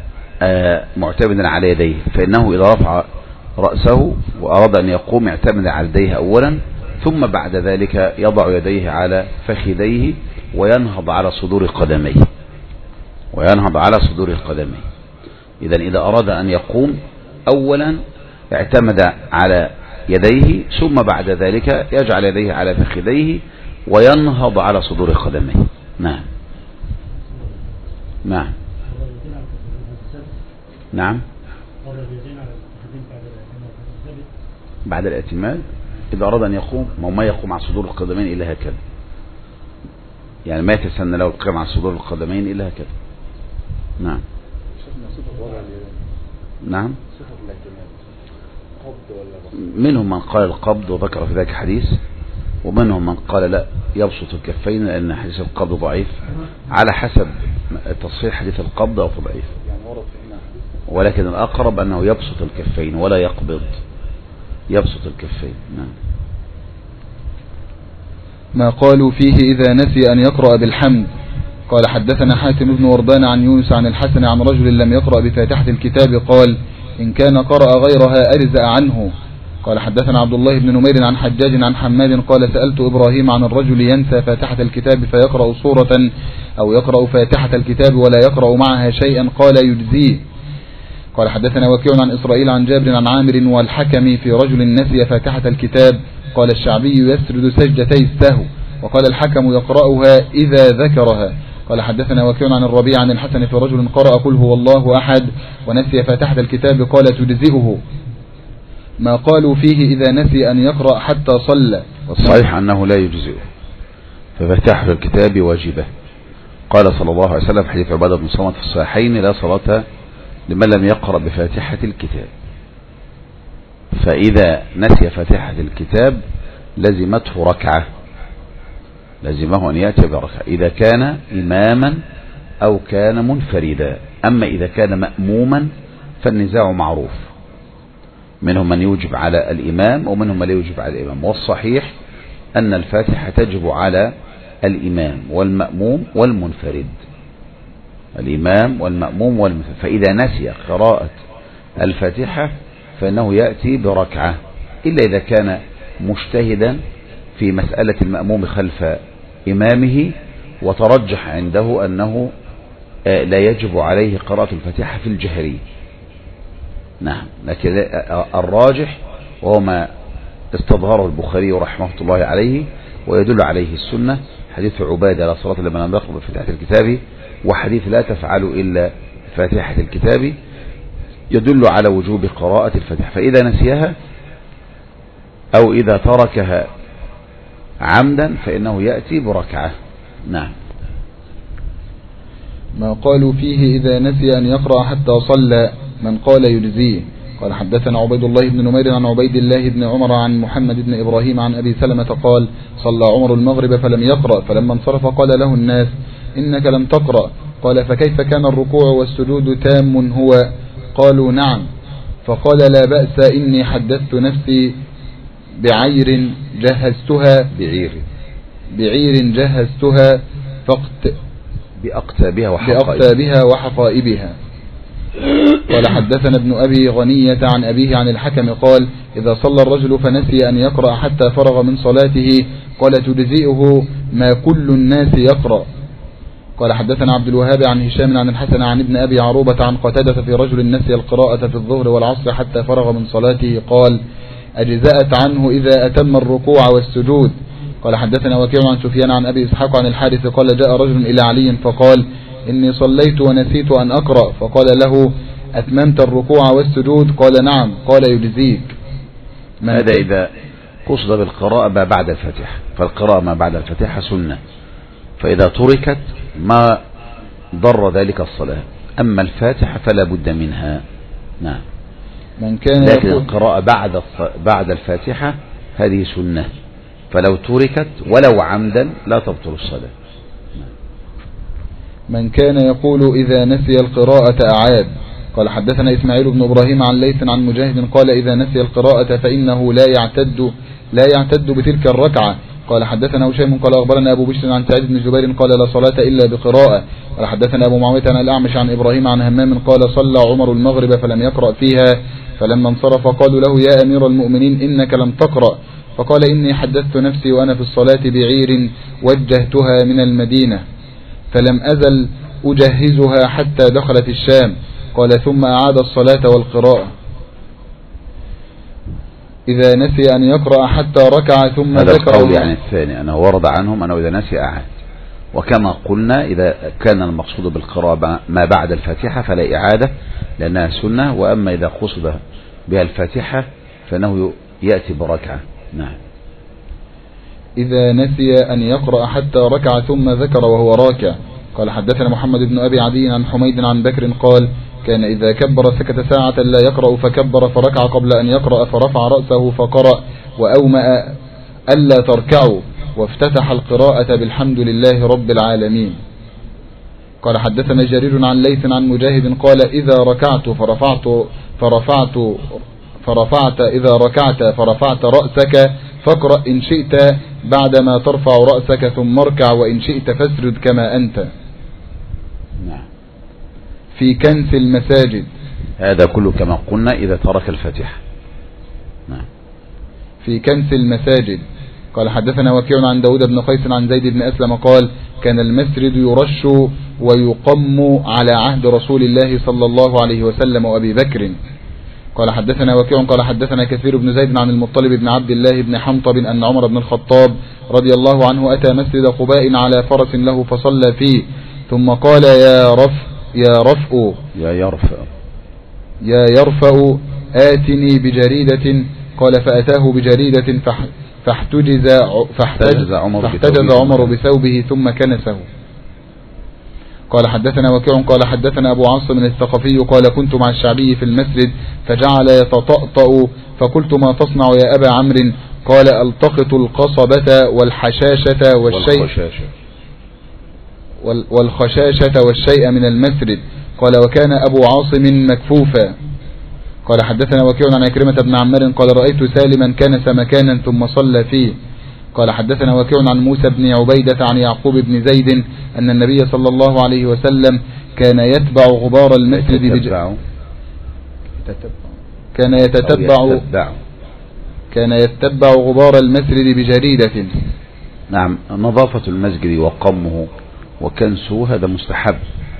معتمدا على يديه، فإنه إذا رفع رأسه وأراد أن يقوم اعتمد على يديه أولا ثم بعد ذلك يضع يديه على فخذيه وينهض على صدور قدميه وينهض على صدور قدميه. إذن إذا أراد أن يقوم أولا اعتمد على يديه ثم بعد ذلك يجعل يديه على فخذيه وينهض على صدور قدميه. نعم نعم نعم بعد الاعتماد إذا أراد أن يقوم ما يقوم على صدور القدمين إلا هكذا، يعني ما يتسنى له القيام على صدور القدمين إلا هكذا. نعم نعم منهم من قال القبض وذكر في ذلك حديث، ومنهم من قال لا يبسط الكفين لأن حديث القبض ضعيف على حسب تصحيح حديث القبض أو ضعيف، ولكن الأقرب أنه يبسط الكفين ولا يقبض، يبسط الكفين. نعم. ما قالوا فيه إذا نسي أن يقرأ بالحمد. قال حدثنا حاتم بن وردان عن يونس عن الحسن عن رجل لم يقرأ بفاتحة الكتاب قال إن كان قرأ غيرها أجزأ عنه. قال حدثنا عبد الله بن نمير عن حجاج عن حماد قال سألت إبراهيم عن الرجل ينسى فاتحة الكتاب فيقرأ سورة أو يقرأ فاتحة الكتاب ولا يقرأ معها شيئا قال يجزيه. قال حدثنا وكيع عن إسرائيل عن جابر عن عامر والحكم في رجل نسي فاتحة الكتاب قال الشعبي يسرد سجدتي السهو وقال الحكم يقرأها إذا ذكرها. قال حدثنا وكيع عن الربيع عن الحسن في رجل قرأ قل هو الله أحد ونسي فاتحة الكتاب قال تجزئه. ما قالوا فيه إذا نسي أن يقرأ حتى صلى. الصحيح أنه لا يجزئه، ففاتحة الكتاب واجبة. قال صلى الله عليه وسلم حديث عبادة بن صامت في الصحيحين لا صلاة لمن لم يقرأ بفاتحة الكتاب. فإذا نسي فاتحة الكتاب لزمته ركعة، لزمه أن يأتي بركعة إذا كان إماما أو كان منفردا. أما إذا كان مأموما فالنزاع معروف، منهم من يوجب على الإمام ومنهم من لا يوجب على الإمام، والصحيح أن الفاتحة تجب على الإمام والمأموم والمنفرد، الإمام والمأموم والمنفرد. فإذا نسي قراءة الفاتحة فإنه يأتي بركعة، إلا إذا كان مجتهدا في مسألة المأموم خلف إمامه وترجح عنده أنه لا يجب عليه قراءة الفاتحة في الجهري. نعم، لكن الراجح وهو ما استظهره البخاري رحمه الله عليه ويدل عليه السنة حديث عبادة لا صلاة لمن لم يقرأ بفاتحة الكتاب وحديث لا تفعل إلا فاتحة الكتاب يدل على وجوب قراءة الفاتحة. فإذا نسيها أو إذا تركها عمدا فإنه يأتي بركعة. نعم. ما قالوا فيه إذا نسي أن يقرأ حتى صلى من قال يجزيه. قال حدثنا عبيد الله بن نمير عن عبيد الله بن عمر عن محمد بن إبراهيم عن أبي سلمة قال صلى عمر المغرب فلم يقرأ فلما انصرف قال له الناس إنك لم تقرأ. قال فكيف كان الركوع والسجود تام هو؟ قالوا نعم. فقال لا بأس إني حدثت نفسي بعير جهزتها بعير بعير جهزتها فقت بأقتابها بأقتابها وحقائبها. قال حدثنا ابن أبي غنية عن أبيه عن الحكم قال إذا صلى الرجل فنسي أن يقرأ حتى فرغ من صلاته قال تجزئه ما كل الناس يقرأ. قال حدثنا عبد الوهاب عن هشام عن الحسن عن ابن أبي عروبة عن قتادة في رجل نسي القراءة في الظهر والعصر حتى فرغ من صلاته قال أجزأت عنه إذا أتم الركوع والسجود. قال حدثنا وكيع عن سفيان عن أبي إسحاق عن الحارث قال جاء رجل إلى علي فقال إني صليت ونسيت أن أقرأ فقال له أتممت الركوع والسجود؟ قال نعم. قال يجزيك. هذا إذا قصد بالقراءة ما بعد الفاتحة، فالقراءة ما بعد الفاتحة سنة، فإذا تركت ما ضر ذلك الصلاة. أما الفاتحة فلا بد منها. نعم. من كان لكن القراءة بعد بعد الفاتحة هذه سنة، فلو تركت ولو عمدا لا تبطل الصلاة. من كان يقول إذا نسي القراءة أعاد. قال حدثنا إسماعيل بن إبراهيم عن ليث عن مجاهد قال إذا نسي القراءة فإنه لا يعتد لا يعتد بتلك الركعة. قال حدثنا هشام قال أخبرنا أبو بشر عن سعيد بن جبير قال لا صلاة إلا بقراءة. قال حدثنا أبو معاوية عن الأعمش عن إبراهيم عن همام قال صلى عمر المغرب فلم يقرأ فيها فلما انصرف قالوا له يا أمير المؤمنين إنك لم تقرأ. فقال إني حدثت نفسي وأنا في الصلاة بعير وجهتها من المدينة فلم أزل أجهزها حتى دخلت الشام. قال ثم أعاد الصلاة والقراءة. إذا نسي أن يقرأ حتى ركع ثم هذا ذكر. القول يعني الثاني أنه ورد عنهم أنه إذا نسي أعاد، وكما قلنا إذا كان المقصود بالقراءة ما بعد الفاتحة فلا إعادة لأنها سنة، وأما إذا قصد بها الفاتحة فإنه يأتي بركعة. نعم. إذا نسي أن يقرأ حتى ركع ثم ذكر وهو راكع. قال حدثنا محمد بن أبي عدي عن حميد عن بكر قال كان إذا كبر سكت ساعة لا يقرأ فكبر فركع قبل أن يقرأ فرفع رأسه فقرأ وأومأ ألا تركعوا وافتتح القراءة بالحمد لله رب العالمين. قال حدثنا جرير عن ليث عن مجاهد قال إذا ركعت فرفعت فرفعت فرفعت إذا ركعت فرفعت رأسك فاقرأ إن شئت بعدما ترفع رأسك ثم اركع وإن شئت فاسجد كما أنت. نعم. في كنس المساجد. هذا كله كما قلنا إذا ترك الفاتحة. نعم. في كنس المساجد. قال حدثنا وكيع عن داود بن قيس عن زيد بن أسلم قال كان المسجد يرش ويقم على عهد رسول الله صلى الله عليه وسلم وأبي بكر. قال حدثنا وكيع قال حدثنا كثير بن زيد عن المطلب بن عبد الله بن حنطب أن عمر بن الخطاب رضي الله عنه أتى مسجد قباء على فرس له فصلى فيه ثم قال يا رف يا رفء يا يرفع يا يرفع آتني بجريدة. قال فأتاه بجريدة فاحتجز فاحتجز عمر, فاحتجز عمر بثوبه ثم كنسه. قال حدثنا وكيع قال حدثنا أبو عاصم الثقفي قال كنت مع الشعبي في المسجد فجعل يتطأطأ فقلت ما تصنع يا أبا عمرو؟ قال التقط القصبة والحشاشة والشيء والخشاشة والشيء من المسجد. قال وكان أبو عاصم مكفوفا. قال حدثنا وكيع عن عكرمة بن عمار قال رأيت سالما كنس مكانا ثم صلى فيه. قال حدثنا وكيع عن موسى بن عبيدة عن يعقوب بن زيد أن النبي صلى الله عليه وسلم كان يتبع غبار المسجد بج... كان يتتبع كان يتبع غبار المسجد بجريدة. نعم. نظافة المسجد وقمه وكنسه هذا مستحب،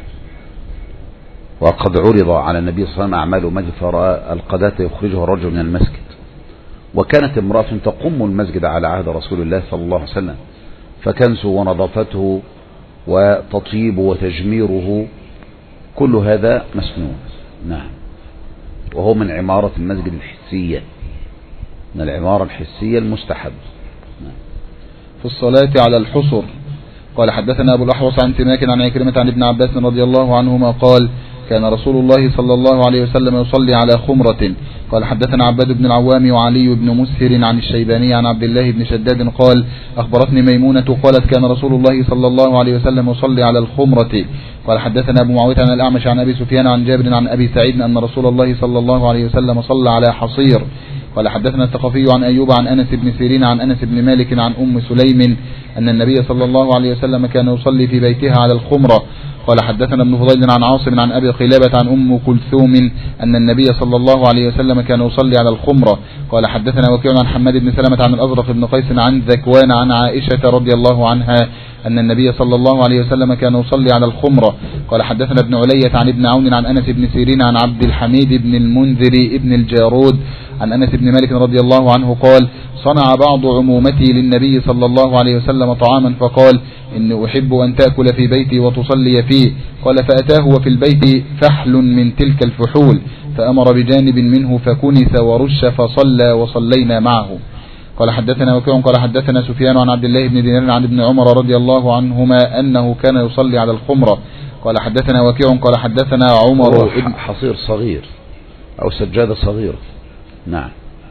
وقد عرض على النبي صلى الله عليه وسلم أعمال مسجد فرأى القذاة يخرجه الرجل من المسجد، وكانت امرأة تقم المسجد على عهد رسول الله صلى الله عليه وسلم، فكنسه ونظافته وتطييبه وتجميره كل هذا مسنون. نعم. وهو من عمارة المسجد الحسية، من العمارة الحسية المستحب. نعم. في الصلاة على الحصر. قال حدثنا أبو الأحوص عن سماك عن عكرمة عن ابن عباس رضي الله عنهما قال كان رسول الله صلى الله عليه وسلم يصلي على خمرة. قال حدثنا عباد بن العوام وعلي بن مسهر عن الشيباني عن عبد الله بن شداد قال أخبرتني ميمونة قالت كان رسول الله صلى الله عليه وسلم يصلي على الخمرة. قال حدثنا أبو معاوية عن الأعمش عن أبي سفيان عن جابر عن أبي سعيد أن رسول الله صلى الله عليه وسلم صلى على حصير. قال حدثنا الثقفي عن أيوب عن أنس بن سيرين عن أنس بن مالك عن أم سليم أن النبي صلى الله عليه وسلم كان يصلي في بيتها على الخمرة. قال حدثنا ابن فضيل عن عاصم عن أبي قلابة عن أم كلثوم أن النبي صلى الله عليه وسلم كان يصلي على الخمرة. قال حدثنا وكيع عن حماد بن سلمة عن الأزرق بن قيس عن ذكوان عن عائشة رضي الله عنها أن النبي صلى الله عليه وسلم كان يصلي على الخمرة. قال حدثنا ابن علية عن ابن عون عن أنس بن سيرين عن عبد الحميد بن المنذر ابن الجارود عن أنس بن مالك رضي الله عنه قال صنع بعض عمومتي للنبي صلى الله عليه وسلم طعاما فقال إني أحب أن تأكل في بيتي وتصلي فيه. قال فأتاه وفي البيت فحل من تلك الفحول فأمر بجانب منه فكنس ورش فصلى وصلينا معه. قال حدثنا وكيع قال حدثنا سفيان عن عبد الله بن دينار عن ابن عمر رضي الله عنهما أنه كان يصلي على الخمرة. قال حدثنا وكيع قال حدثنا عمر حصير صغير أو سجادة صغيرة. نعم.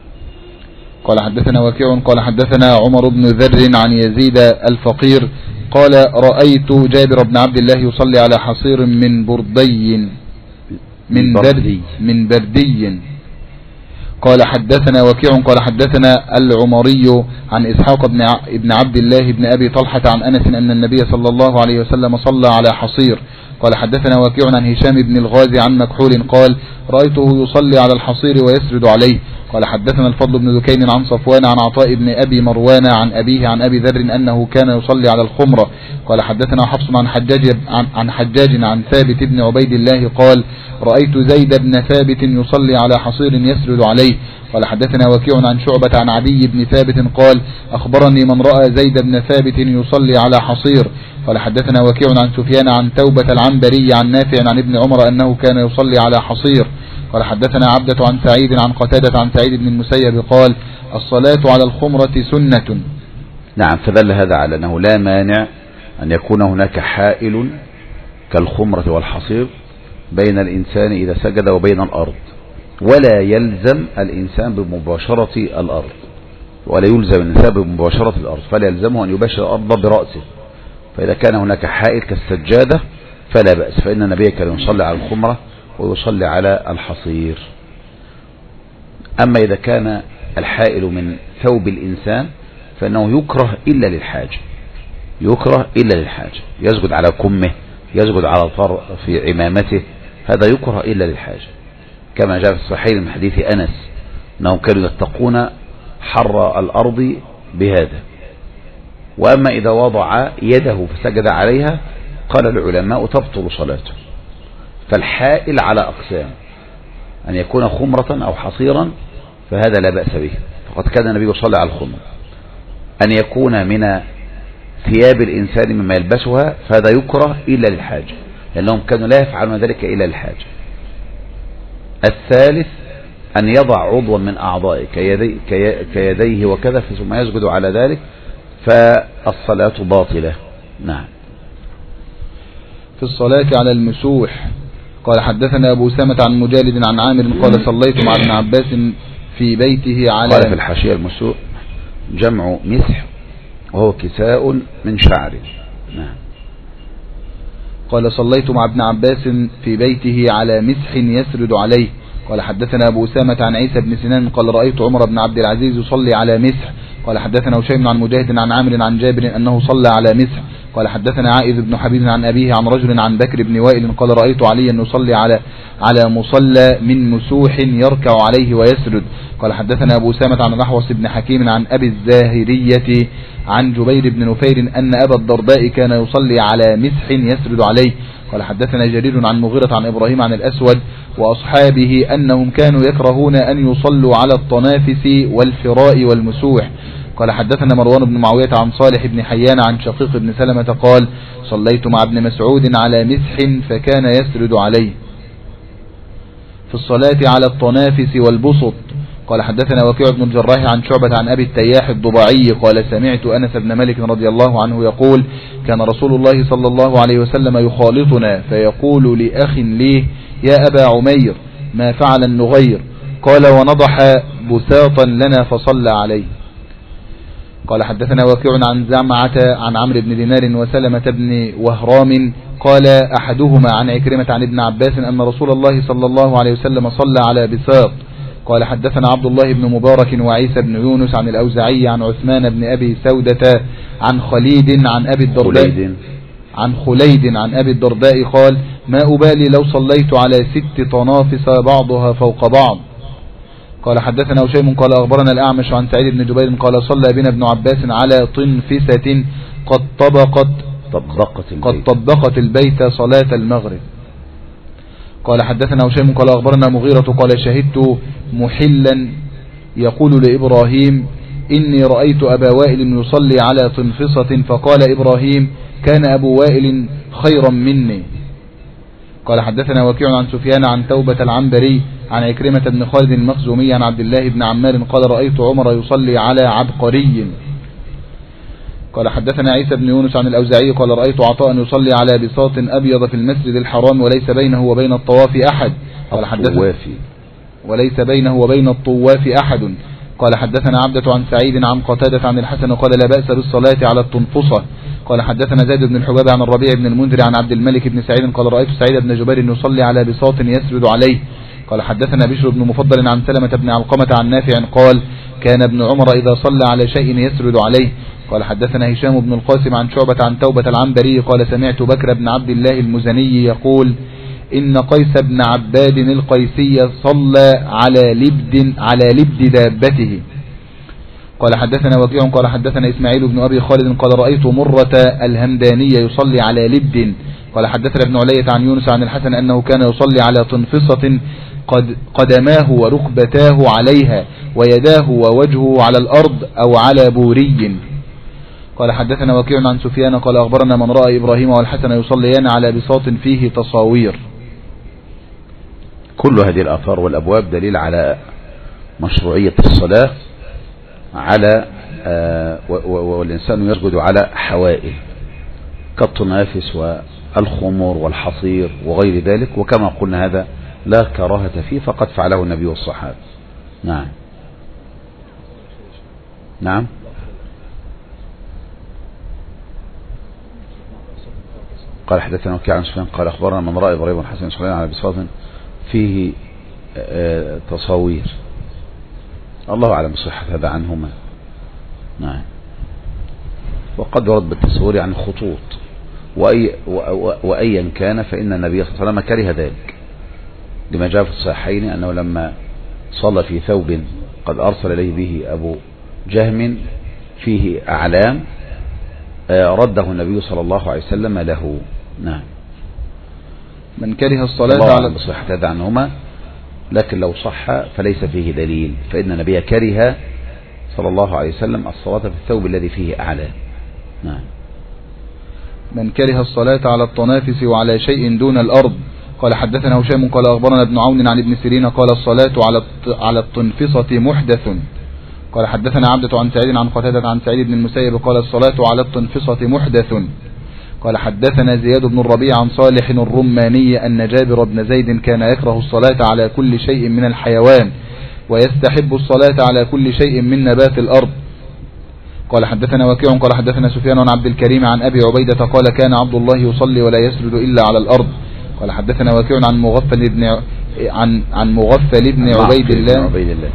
قال حدثنا وكيع قال حدثنا عمر بن ذر عن يزيد الفقير قال رأيت جابر بن عبد الله يصلي على حصير من بردي من بردي من بردي. قال حدثنا وكيع قال حدثنا العمري عن إسحاق بن ابن عبد الله بن أبي طلحة عن أنس أن النبي صلى الله عليه وسلم صلى على حصير. قال حدثنا وكيع عن هشام بن الغازي عن مكحول قال رأيته يصلي على الحصير ويسرد عليه. قال حدثنا الفضل بن ذكين عن صفوان عن عطاء بن أبي مروان عن أبيه عن أبي ذر أنه كان يصلي على الخمرة. قال حدثنا حفص عن حجاج عن, عن حجاج عن ثابت بن عبيد الله قال رأيت زيد بن ثابت يصلي على حصير يسرد عليه. قال حدثنا وكيع عن شعبة عن عدي بن ثابت قال أخبرني من رأى زيد بن ثابت يصلي على حصير. قال حدثنا وكيع عن سفيان عن توبة العنبري عن نافع عن ابن عمر أنه كان يصلي على حصير. قال حدثنا عبدة عن سعيد عن قتادة عن سعيد بن المسيب قال الصلاة على الخمرة سنة. نعم. فدل هذا على أنه لا مانع أن يكون هناك حائل كالخمرة والحصير بين الإنسان إذا سجد وبين الأرض، ولا يلزم الإنسان بمباشرة الأرض، ولا يلزم الإنسان بمباشرة الأرض، فلا يلزمه أن يباشر الأرض برأسه. فإذا كان هناك حائل كالسجادة فلا بأس، فإن النبي كان يصلي على الخمرة ويصلي على الحصير. أما إذا كان الحائل من ثوب الإنسان فإنه يكره إلا للحاجة، يكره إلا للحاجة، يسجد على كمه، يسجد على الفر في عمامته، هذا يكره إلا للحاجة. كما جاء في الصحيح من حديث أنس أنهم كانوا يتقون حر الأرض بهذا. وأما إذا وضع يده فسجد عليها قال العلماء تبطل صلاته. فالحائل على أقسام، أن يكون خمرة أو حصيرا فهذا لا بأس به، فقد كان النبي صلى على الخمر. أن يكون من ثياب الإنسان مما يلبسها فهذا يكره إلا للحاجة، لأنهم كانوا لا يفعلون ذلك إلا للحاجة. الثالث أن يضع عضوا من أعضائه كيدي كيديه وكذا ثم يسجد على ذلك فالصلاة باطلة. نعم. في الصلاة على المسوح قال حدثنا أبو سامة عن مجالد عن عامر قال صليت مع ابن عباس في بيته على قال في الحاشية المسوح جمع مسح وهو كساء من شعر. نعم. قال صليت مع ابن عباس في بيته على مسح يسرد عليه. قال حدثنا أبو سامة عن عيسى بن سنان قال رأيت عمر بن عبد العزيز يصلي على مسح. قال حدثنا هشيم عن مجاهد عن عامر عن جابر أنه صلى على مسح. قال حدثنا عائذ بن حبيب عن أبيه عن رجل عن بكر بن وائل قال رأيت عليا يصلي على على مصلى من مسوح يركع عليه ويسرد. قال حدثنا أبو سامة عن الأحوص بن حكيم عن أبي الزاهرية عن جبير بن نفير أن أبا الدرداء كان يصلي على مسح يسرد عليه. قال حدثنا جرير عن مغيرة عن إبراهيم عن الأسود وأصحابه أنهم كانوا يكرهون أن يصلوا على الطنافس والفراء والمسوح. قال حدثنا مروان بن معاوية عن صالح بن حيان عن شقيق بن سلمة قال صليت مع ابن مسعود على مسح فكان يسرد عليه. في الصلاة على الطنافس والبسط قال حدثنا وكيع بن الجراح عن شعبة عن أبي التياح الضباعي قال سمعت أنس بن مالك رضي الله عنه يقول كان رسول الله صلى الله عليه وسلم يخالطنا فيقول لأخ ليه يا أبا عمير ما فعل النغير؟ قال ونضح بساطا لنا فصلى عليه. قال حدثنا وكيع عن زعمعة عن عمرو بن دينار وسلمة بن وهرام قال أحدهما عن عكرمة عن ابن عباس أن رسول الله صلى الله عليه وسلم صلى على بساط. قال حدثنا عبد الله بن مبارك وعيسى بن يونس عن الأوزعي عن عثمان بن أبي سودة عن خليد عن أبي الدرداء عن خليد عن أبي الدرداء قال ما أبالي لو صليت على ست طنافس بعضها فوق بعض. قال حدثنا هشيم قال أخبرنا الأعمش عن سعيد بن جبير قال صلى بنا ابن عباس على طنفسة قد طبقت طبقت البيت, قد طبقت البيت صلاة المغرب. قال حدثنا هشيم قال أخبرنا مغيرة قال شهدت محلا يقول لإبراهيم إني رأيت أبا وائل يصلي على طنفسة فقال إبراهيم كان أبو وائل خيرا مني. قال حدثنا وكيع عن سفيان عن توبة العنبري عن عكرمة بن خالد المخزومي عن عبد الله بن عمار قال رأيت عمر يصلي على عبقري. قال حدثنا عيسى بن يونس عن الأوزاعي قال رأيت عطاء يصلي على بساط أبيض في المسجد الحرام وليس بينه وبين الطواف أحد. قال حدثنا وليس بينه وبين الطواف أحد. قال حدثنا عبدة عن سعيد عن قتادة عن الحسن قال لا بأس بالصلاة على الطنفصة. قال حدثنا زيد بن الحباب عن الربيع بن المنذر عن عبد الملك بن سعيد قال رأيت سعيد بن جبير يصلي على بساط يسرد عليه. قال حدثنا بشر بن مفضل عن سلمة بن علقمة عن نافع قال كان ابن عمر إذا صلى على شيء يسرد عليه. قال حدثنا هشام بن القاسم عن شعبة عن توبة العنبري قال سمعت بكر بن عبد الله المزني يقول إن قيس بن عباد القيسي صلى على لبد على لبد دابته. قال حدثنا وكيع قال حدثنا إسماعيل بن أبي خالد قال رأيت مرة الهمداني يصلي على لبد. قال حدثنا ابن علية عن يونس عن الحسن أنه كان يصلي على طنفصة قد قدماه وركبتاه عليها ويداه ووجهه على الأرض أو على بوري. قال حدثنا وكيع عن سفيان قال أخبرنا من رأى إبراهيم والحسن يصليان على بساط فيه تصاوير. كل هذه الآثار والأبواب دليل على مشروعية الصلاة على آه والإنسان يسجد على حوائل كالطنافس والخمور والحصير وغير ذلك، وكما قلنا هذا لا كراهة فيه فقد فعله النبي والصحابة. نعم نعم قال حدثنا وكيع عن سفيان قال أخبرنا من رأى إبراهيم والحسن يصليان على بساط فيه آه تصاوير. الله أعلم صحة هذا عنهما. نعم. وقد ورد بالتصوير عن خطوط وأي وأيا كان فإن النبي صلى الله عليه وسلم كره ذلك لما جاء في الصحيحين أنه لما صلى في ثوب قد أرسل إليه به أبو جهم فيه أعلام رده النبي صلى الله عليه وسلم له. نعم. من كره الصلاة على بصحة هذا عنهما، لكن لو صح فليس فيه دليل، فإن النبي كره صلى الله عليه وسلم الصلاة في الثوب الذي فيه أعلام. نعم. من كره الصلاة على الطنافس وعلى شيء دون الأرض. قال حدثنا هشام قال أخبرنا ابن عون عن ابن سيرين قال الصلاة على على الطنفصة محدث. قال حدثنا عبدة عن سعيد عن قتادة عن سعيد بن المسيب قال الصلاة على الطنفصة محدث. قال حدثنا زياد بن الربيع عن صالح الرماني أن جابر بن زيد كان يكره الصلاة على كل شيء من الحيوان ويستحب الصلاة على كل شيء من نبات الأرض. قال حدثنا وكيع قال حدثنا سفيان عن عبد الكريم عن أبي عبيدة قال كان عبد الله يصلي ولا يسجد إلا على الأرض. قال حدثنا وكيع عن مغفل بن عن عن مغفل بن عبيد الله عبيد الله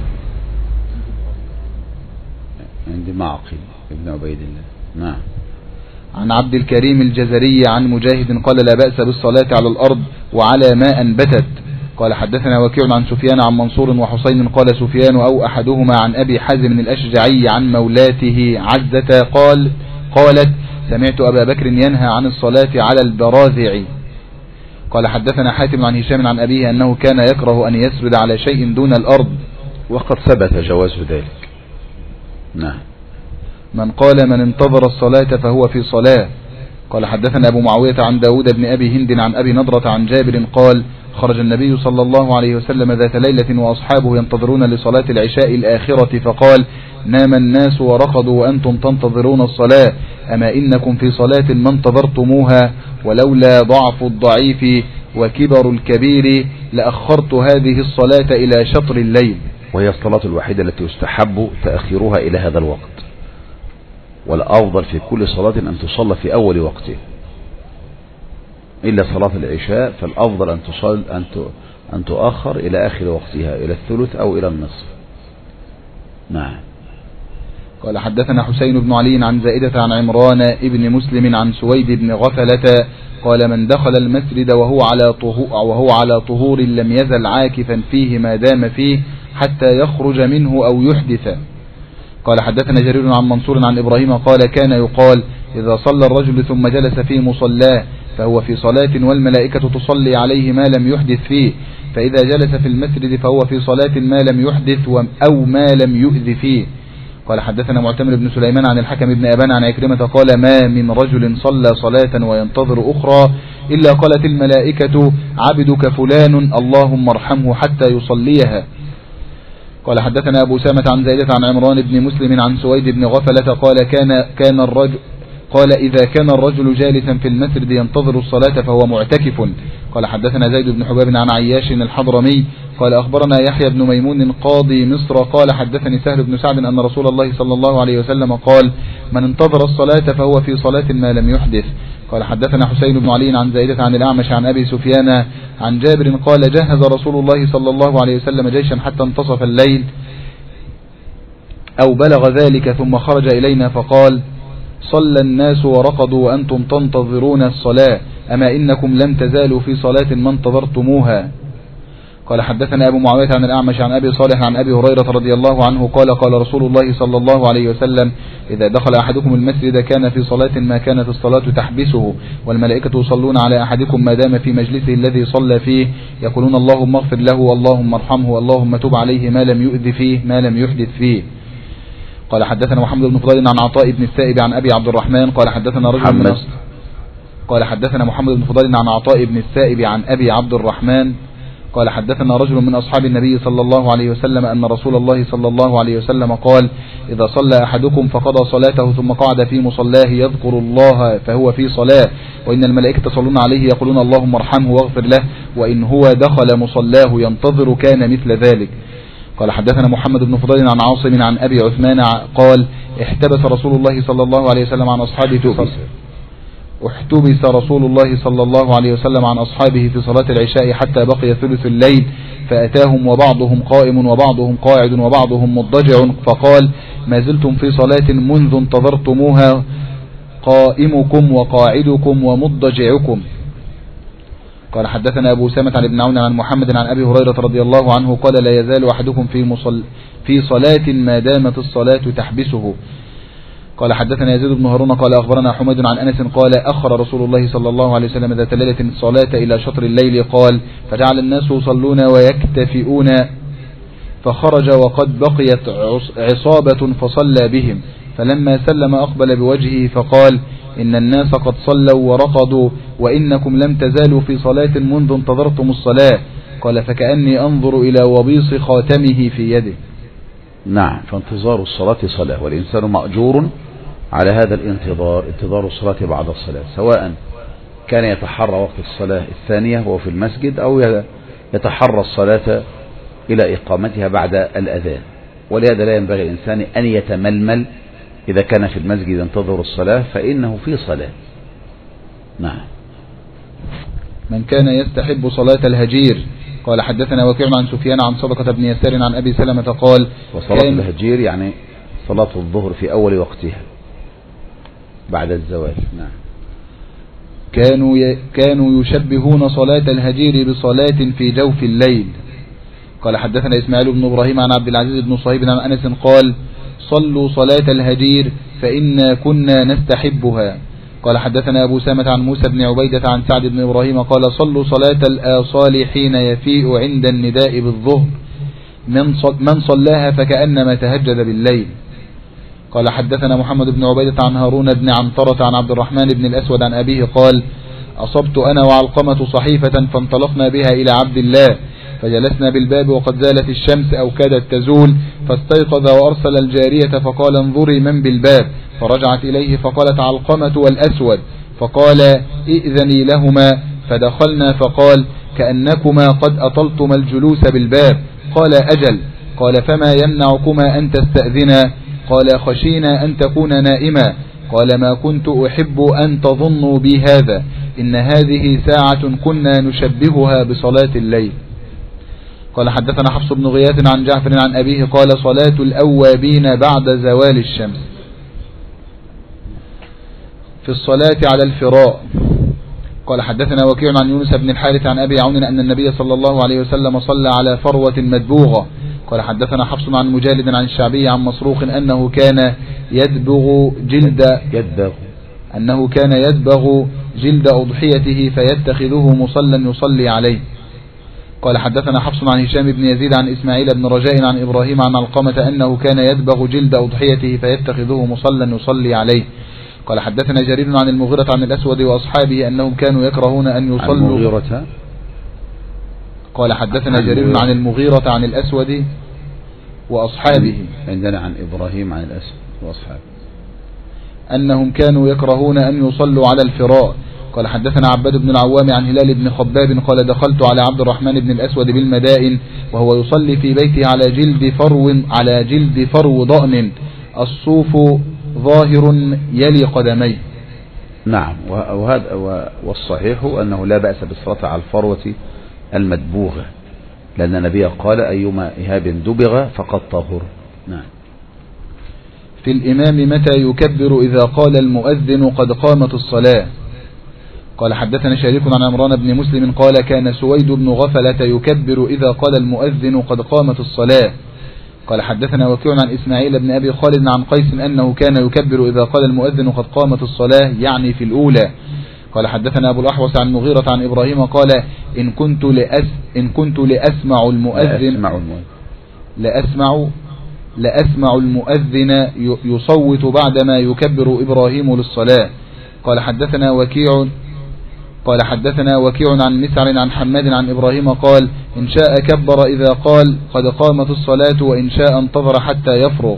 عندي معقل ابن عبيد الله. نعم. عن عبد الكريم الجزري عن مجاهد قال لا بأس بالصلاة على الأرض وعلى ما أنبتت. قال حدثنا وكيع عن سفيان عن منصور وحسين قال سفيان أو أحدهما عن أبي حازم الأشجعي عن مولاته عزة قال قالت سمعت أبا بكر ينهى عن الصلاة على البراذع. قال حدثنا حاتم عن هشام عن أبيه أنه كان يكره أن يسرد على شيء دون الأرض وقد ثبت جواز ذلك. نعم. من قال من انتظر الصلاة فهو في صلاة. قال حدثنا أبو معاوية عن داود بن أبي هند عن أبي نضرة عن جابر قال خرج النبي صلى الله عليه وسلم ذات ليلة وأصحابه ينتظرون لصلاة العشاء الآخرة فقال نام الناس ورقدوا وأنتم تنتظرون الصلاة أما إنكم في صلاة ما انتظرتموها ولولا ضعف الضعيف وكبر الكبير لأخرت هذه الصلاة إلى شطر الليل. وهي الصلاة الوحيدة التي يستحب تأخيرها إلى هذا الوقت، والأفضل في كل صلاة أن تصلى في أول وقته إلا صلاة العشاء، فالأفضل أن تصل أن أن تؤخر إلى آخر وقتها إلى الثلث أو إلى النصف. نعم. قال حدثنا حسين بن علي عن زائدة عن عمران ابن مسلم عن سويد بن غفلة قال من دخل المسجد وهو على طهور وهو على طهور لم يزل عاكفا فيه ما دام فيه حتى يخرج منه أو يحدث. قال حدثنا جرير عن منصور عن إبراهيم قال كان يقال إذا صلى الرجل ثم جلس في مصلاه فهو في صلاة والملائكة تصلي عليه ما لم يحدث فيه، فإذا جلس في المسجد فهو في صلاة ما لم يحدث أو ما لم يؤذ فيه. قال حدثنا معتمر بن سليمان عن الحكم بن أبان عن عكرمة قال ما من رجل صلى صلاة وينتظر أخرى إلا قالت الملائكة عبدك فلان اللهم ارحمه حتى يصليها. قال حدثنا أبو سامة عن زائدة عن عمران بن مسلم عن سويد بن غفلة قال كان كان الرجل قال إذا كان الرجل جالسا في المسجد ينتظر الصلاة فهو معتكف. قال حدثنا زيد بن حباب عن عياش الحضرمي قال أخبرنا يحيى بن ميمون قاضي مصر قال حدثني سهل بن سعد أن رسول الله صلى الله عليه وسلم قال من انتظر الصلاة فهو في صلاة ما لم يحدث. قال حدثنا حسين بن علي عن زائدة عن الأعمش عن أبي سفيان عن جابر قال جهز رسول الله صلى الله عليه وسلم جيشا حتى انتصف الليل أو بلغ ذلك ثم خرج إلينا فقال صلى الناس ورقدوا وأنتم تنتظرون الصلاة أما إنكم لم تزالوا في صلاة ما انتظرتموها. قال حدثنا أبو معاوية عن الأعمش عن أبي صالح عن أبي هريرة رضي الله عنه قال قال رسول الله صلى الله عليه وسلم إذا دخل أحدكم المسجد كان في صلاة ما كانت الصلاة تحبسه والملائكة يصلون على أحدكم ما دام في مجلسه الذي صلى فيه يقولون اللهم اغفر له اللهم ارحمه اللهم تب عليه ما لم يؤذ فيه ما لم يحدث فيه. قال حدثنا محمد بن فضيل عن عطاء بن السائب عن أبي عبد الرحمن قال حدثنا رجل من قال حدثنا محمد بن فضيل عن عطاء بن السائب عن أبي عبد الرحمن قال حدثنا رجل من أصحاب النبي صلى الله عليه وسلم أن رسول الله صلى الله عليه وسلم قال إذا صلى أحدكم فقضى صلاته ثم قعد في مصلاه يذكر الله فهو في صلاة وإن الملائكة يصلون عليه يقولون اللهم ارحمه واغفر له وإن هو دخل مصلاه ينتظر كان مثل ذلك. قال حدثنا محمد بن فضيل عن عاصم عن أبي عثمان قال احتبس رسول الله صلى الله عليه وسلم عن أصحابه احتبس رسول الله صلى الله عليه وسلم عن أصحابه في صلاة العشاء حتى بقي ثلث الليل فأتاهم وبعضهم قائم وبعضهم قاعد وبعضهم مضجع فقال ما زلتم في صلاة منذ انتظرتموها قائمكم وقاعدكم ومضجعكم. قال حدثنا أبو أسامة عن ابن عون عن محمد عن أبي هريرة رضي الله عنه قال لا يزال أحدكم في, مصل في صلاة ما دامت الصلاة تحبسه. قال حدثنا يزيد بن هارون قال أخبرنا حميد عن أنس قال أخر رسول الله صلى الله عليه وسلم ذات ليلة الصلاة إلى شطر الليل قال فجعل الناس يصلون ويكتفئون فخرج وقد بقيت عصابة فصلى بهم فلما سلم أقبل بوجهه فقال إن الناس قد صلوا ورقضوا وإنكم لم تزالوا في صلاة منذ انتظرتم الصلاة. قال فكأني أنظر إلى وبيص خاتمه في يده. نعم، فانتظار الصلاة صلاة، والإنسان مأجور على هذا الانتظار، انتظار الصلاة بعد الصلاة، سواء كان يتحرى وقت الصلاة الثانية وهو في المسجد أو يتحرى الصلاة إلى إقامتها بعد الأذان. ولهذا لا ينبغي الإنسان أن يتململ إذا كان في المسجد ينتظر الصلاة فإنه في صلاة. نعم. من كان يستحب صلاة الهجير. قال حدثنا وكيع عن سفيان عن صدقة بن يسار عن أبي سلمة قال وصلاة الهجير يعني صلاة الظهر في أول وقتها بعد الزوال. نعم. كانوا ي... كانوا يشبهون صلاة الهجير بصلاة في جوف الليل. قال حدثنا إسماعيل بن إبراهيم عن عبد العزيز بن صهيب عن أنس قال صلوا صلاة الهجير فإنا كنا نستحبها. قال حدثنا أبو سامة عن موسى بن عبيدة عن سعد بن إبراهيم قال صلوا صلاة الآصال حين يفيء عند النداء بالظهر من صلاها فكأنما تهجد بالليل. قال حدثنا محمد بن عبيدة عن هارون بن عنترة عن عبد الرحمن بن الأسود عن أبيه قال أصبت أنا وعلقمة صحيفة فانطلقنا بها إلى عبد الله فجلسنا بالباب وقد زالت الشمس أو كادت تزول فاستيقظ وأرسل الجارية فقال انظري من بالباب فرجعت إليه فقالت علقمة والأسود فقال ائذني لهما فدخلنا فقال كأنكما قد أطلتما الجلوس بالباب قال أجل. قال فما يمنعكما أن تستأذنا قال خشينا أن تكون نائما قال ما كنت أحب أن تظنوا بي هذا إن هذه ساعة كنا نشبهها بصلاة الليل. قال حدثنا حفص بن غياث عن جعفر عن أبيه قال صلاة الأوابين بعد زوال الشمس. في الصلاة على الفراء. قال حدثنا وكيع عن يونس بن الحارث عن أبي عون أن النبي صلى الله عليه وسلم صلى على فروة مدبوغة. قال حدثنا حفص عن مجالد عن الشعبي عن مسروق أنه كان يدبغ جلد يدبغ أنه كان يدبغ جلد أضحيته فيتخذه مصلى يصلي عليه. قال حدثنا حفص عن هشام بن يزيد عن إسماعيل بن رجاء عن إبراهيم عن علقمة أنه كان يدبغ جلد أضحيته فيتخذه مصلى يصلي عليه. قال حدثنا جرير عن المغيرة عن الأسود وأصحابه أنهم كانوا يكرهون أن يصلوا. قال حدثنا جرير عن المغيرة عن الأسود وأصحابه عندنا عن إبراهيم عن الأسود وأصحابه أنهم كانوا يكرهون أن يصلوا على الفراء. قال حدثنا عباد بن العوام عن هلال بن خباب قال دخلت على عبد الرحمن بن الأسود بالمدائن وهو يصلي في بيته على جلد فرو على جلد فرو ضأن الصوف ظاهر يلي قدميه. نعم. وهذا والصحيح أنه لا بأس بالصلاة على الفروة المدبوغة لأن النبي قال أيما إهاب دبغ فقد طهر. نعم. في الإمام متى يكبر إذا قال المؤذن قد قامت الصلاة. قال حدثنا شريك عن عمران بن مسلم قال كان سويد بن غفلة يكبر إذا قال المؤذن قد قامت الصلاة. قال حدثنا وكيع عن إسماعيل بن أبي خالد عن قيس أنه كان يكبر إذا قال المؤذن قد قامت الصلاة يعني في الأولى. قال حدثنا أبو الأحوص عن مغيرة عن إبراهيم قال إن كنت لأس إن كنت لأسمع المؤذن لأسمع لأسمع المؤذن يصوت بعدما يكبر إبراهيم للصلاة. قال حدثنا وكيع قال حدثنا وكيع عن مسعر عن حماد عن إبراهيم قال إن شاء كبر إذا قال قد قامت الصلاة وإن شاء انتظر حتى يفرغ.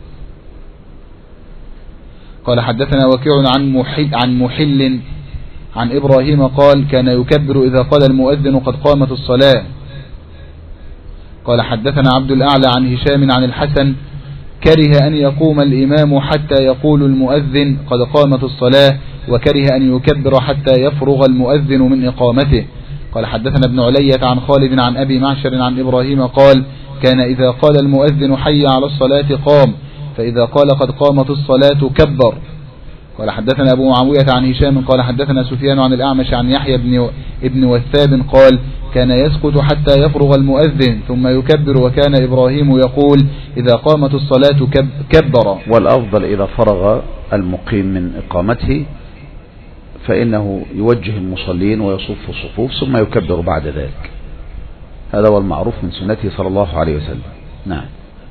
قال حدثنا وكيع عن محل عن محل عن إبراهيم قال كان يكبر إذا قال المؤذن قد قامت الصلاة. قال حدثنا عبد الأعلى عن هشام عن الحسن كره أن يقوم الإمام حتى يقول المؤذن قد قامت الصلاة وكره أن يكبر حتى يفرغ المؤذن من إقامته. قال حدثنا ابن علية عن خالد عن أبي معشر عن إبراهيم قال كان إذا قال المؤذن حي على الصلاة قام فإذا قال قد قامت الصلاة كبر. قال حدثنا أبو معاوية عن هشام قال حدثنا سفيان عن الأعمش عن يحيى بن ابن وثاب قال كان يسكت حتى يفرغ المؤذن ثم يكبر وكان إبراهيم يقول إذا قامت الصلاة كبر. والأفضل إذا فرغ المقيم من إقامته فإنه يوجه المصلين ويصف الصفوف ثم يكبر بعد ذلك. هذا هو المعروف من سنته صلى الله عليه وسلم. نعم.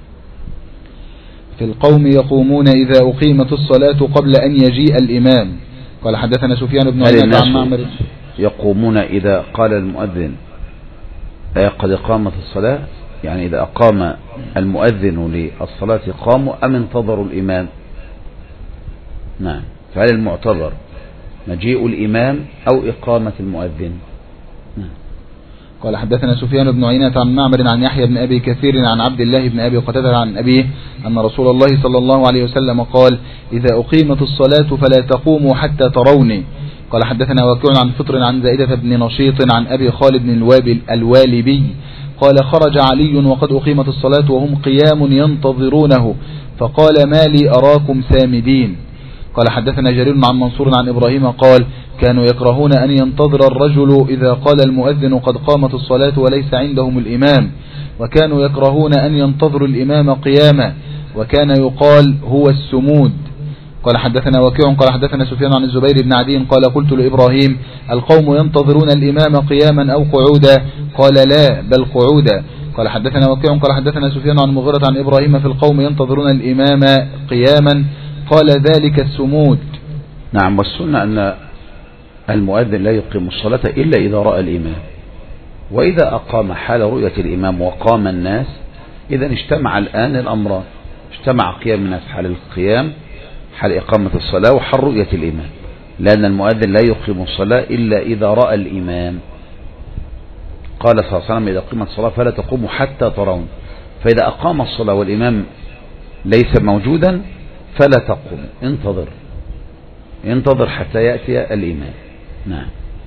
في القوم يقومون إذا أقيمت الصلاة قبل أن يجيء الإمام. قال حدثنا سفيان بن عيينة عن معمر. يقومون إذا قال المؤذن قد قامت الصلاة، يعني إذا أقام المؤذن للصلاة قاموا أم انتظروا الإمام؟ نعم. فهل المعتبر مجيء الإمام أو إقامة المؤذن؟ نعم. قال حدثنا سفيان بن عيينة عن معمر عن يحيى بن أبي كثير عن عبد الله بن أبي قتادة عن أبيه أن رسول الله صلى الله عليه وسلم قال إذا أقيمت الصلاة فلا تقوموا حتى تروني. قال حدثنا وكيع عن فطر عن زائدة بن نشيط عن أبي خالد بن الوابل الوالبي قال خرج علي وقد أقيمت الصلاة وهم قيام ينتظرونه فقال ما لي أراكم سامدين. قال حدثنا جرير عن منصور عن إبراهيم قال كانوا يكرهون أن ينتظر الرجل إذا قال المؤذن قد قامت الصلاة وليس عندهم الإمام، وكانوا يكرهون أن ينتظروا الإمام قياما، وكان يقال هو السمود. قال حدثنا وكيع قال حدثنا سفيان عن الزبير بن عدي قال قلت لإبراهيم القوم ينتظرون الإمام قياما أو قعودا؟ قال لا بل قعودا. قال حدثنا وكيع قال حدثنا سفيان عن مغيرة عن إبراهيم في القوم ينتظرون الإمام قياما قال ذلك السمود. نعم. والسنة أن المؤذن لا يقيم الصلاة إلا إذا رأى الإمام، وإذا أقام حال رؤية الإمام وقام الناس إذا اجتمع الآن الأمران، اجتمع قيام الناس حال القيام حال إقامة الصلاة وحال رؤية الإمام، لأن المؤذن لا يقيم الصلاة إلا إذا رأى الإمام. قال صلى الله عليه وسلم إذا قيمت الصلاة فلا تقوموا حتى ترون، فإذا أقام الصلاة والإمام ليس موجودا فلا تقوم، انتظر انتظر حتى يأتي الإمام. نعم.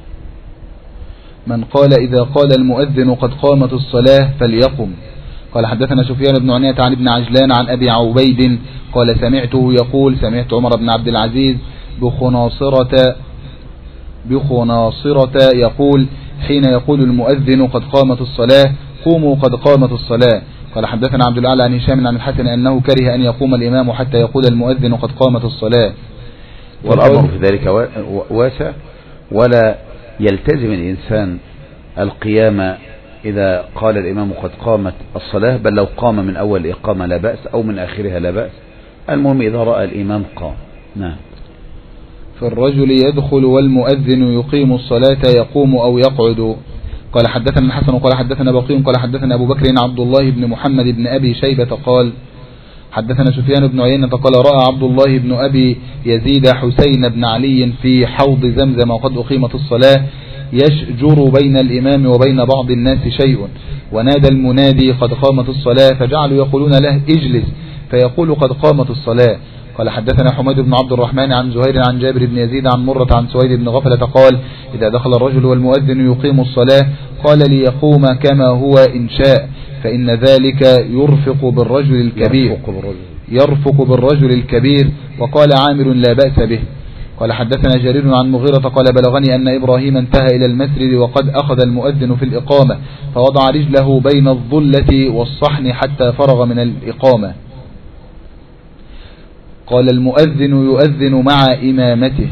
من قال إذا قال المؤذن قد قامت الصلاة فليقم. قال حدثنا سفيان بن عيينة عن ابن عجلان عن أبي عبيد قال سمعته يقول سمعت عمر بن عبد العزيز بخناصرة بخناصرة يقول حين يقول المؤذن قد قامت الصلاة قوموا قد قامت الصلاة. قال حدثنا عبد الأعلى عن هشام عن الحسن أنه كره أن يقوم الإمام حتى يقول المؤذن قد قامت الصلاة. والأمر في ذلك واسع، ولا يلتزم الإنسان القيام إذا قال الإمام قد قامت الصلاة، بل لو قام من أول إقامة لا بأس أو من آخرها لا بأس، المهم إذا رأى الإمام قام. نعم. فالرجل يدخل والمؤذن يقيم الصلاة يقوم أو يقعد. قال حدثنا الحسن قال حدثنا بقي قال حدثنا أبو بكر عبد الله بن محمد بن أبي شيبة قال حدثنا سفيان بن عيينة قال رأى عبد الله بن أبي يزيد حسين بن علي في حوض زمزم وقد أقيمت الصلاة يشجر بين الإمام وبين بعض الناس شيء، ونادى المنادي قد قامت الصلاة فجعلوا يقولون له اجلس فيقول قد قامت الصلاة. قال حدثنا حميد بن عبد الرحمن عن زهير عن جابر بن يزيد عن مرة عن سويد بن غفلة قال إذا دخل الرجل والمؤذن يقيم الصلاة قال ليقوم كما هو إن شاء، فإن ذلك يرفق بالرجل الكبير يرفق بالرجل الكبير. وقال عامر لا بأس به. قال حدثنا جرير عن مغيرة قال بلغني أن إبراهيم انتهى إلى المسجد وقد أخذ المؤذن في الإقامة فوضع رجله بين الظلة والصحن حتى فرغ من الإقامة. قال المؤذن يؤذن مع إمامته.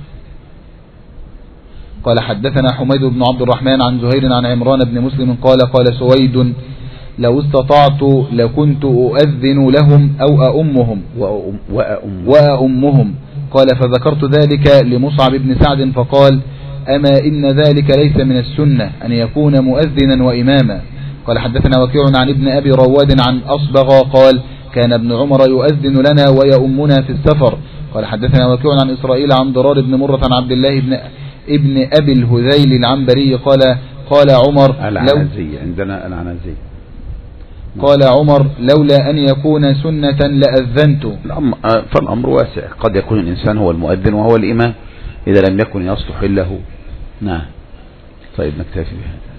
قال حدثنا حميد بن عبد الرحمن عن زهير عن عمران بن مسلم قال قال سويد لو استطعت لكنت أؤذن لهم أو أؤمهم وأؤم وأؤمهم. قال فذكرت ذلك لمصعب بن سعد فقال أما إن ذلك ليس من السنة أن يكون مؤذنا وإماما. قال حدثنا وكيع عن ابن أبي رواد عن أصبغ قال كان ابن عمر يؤذن لنا ويؤمنا في السفر. قال حدثنا وكيع عن إسرائيل عن ضرار بن مرة عن عبد الله بن ابن أبي الهذيل العنبري قال قال عمر العنزي عندنا العنزي قال عمر لولا أن يكون سنة لأذنت. فالأمر واسع، قد يكون الإنسان هو المؤذن وهو الإمام إذا لم يكن يصلح إلا هو. نعم. طيب نكتفي بهذا.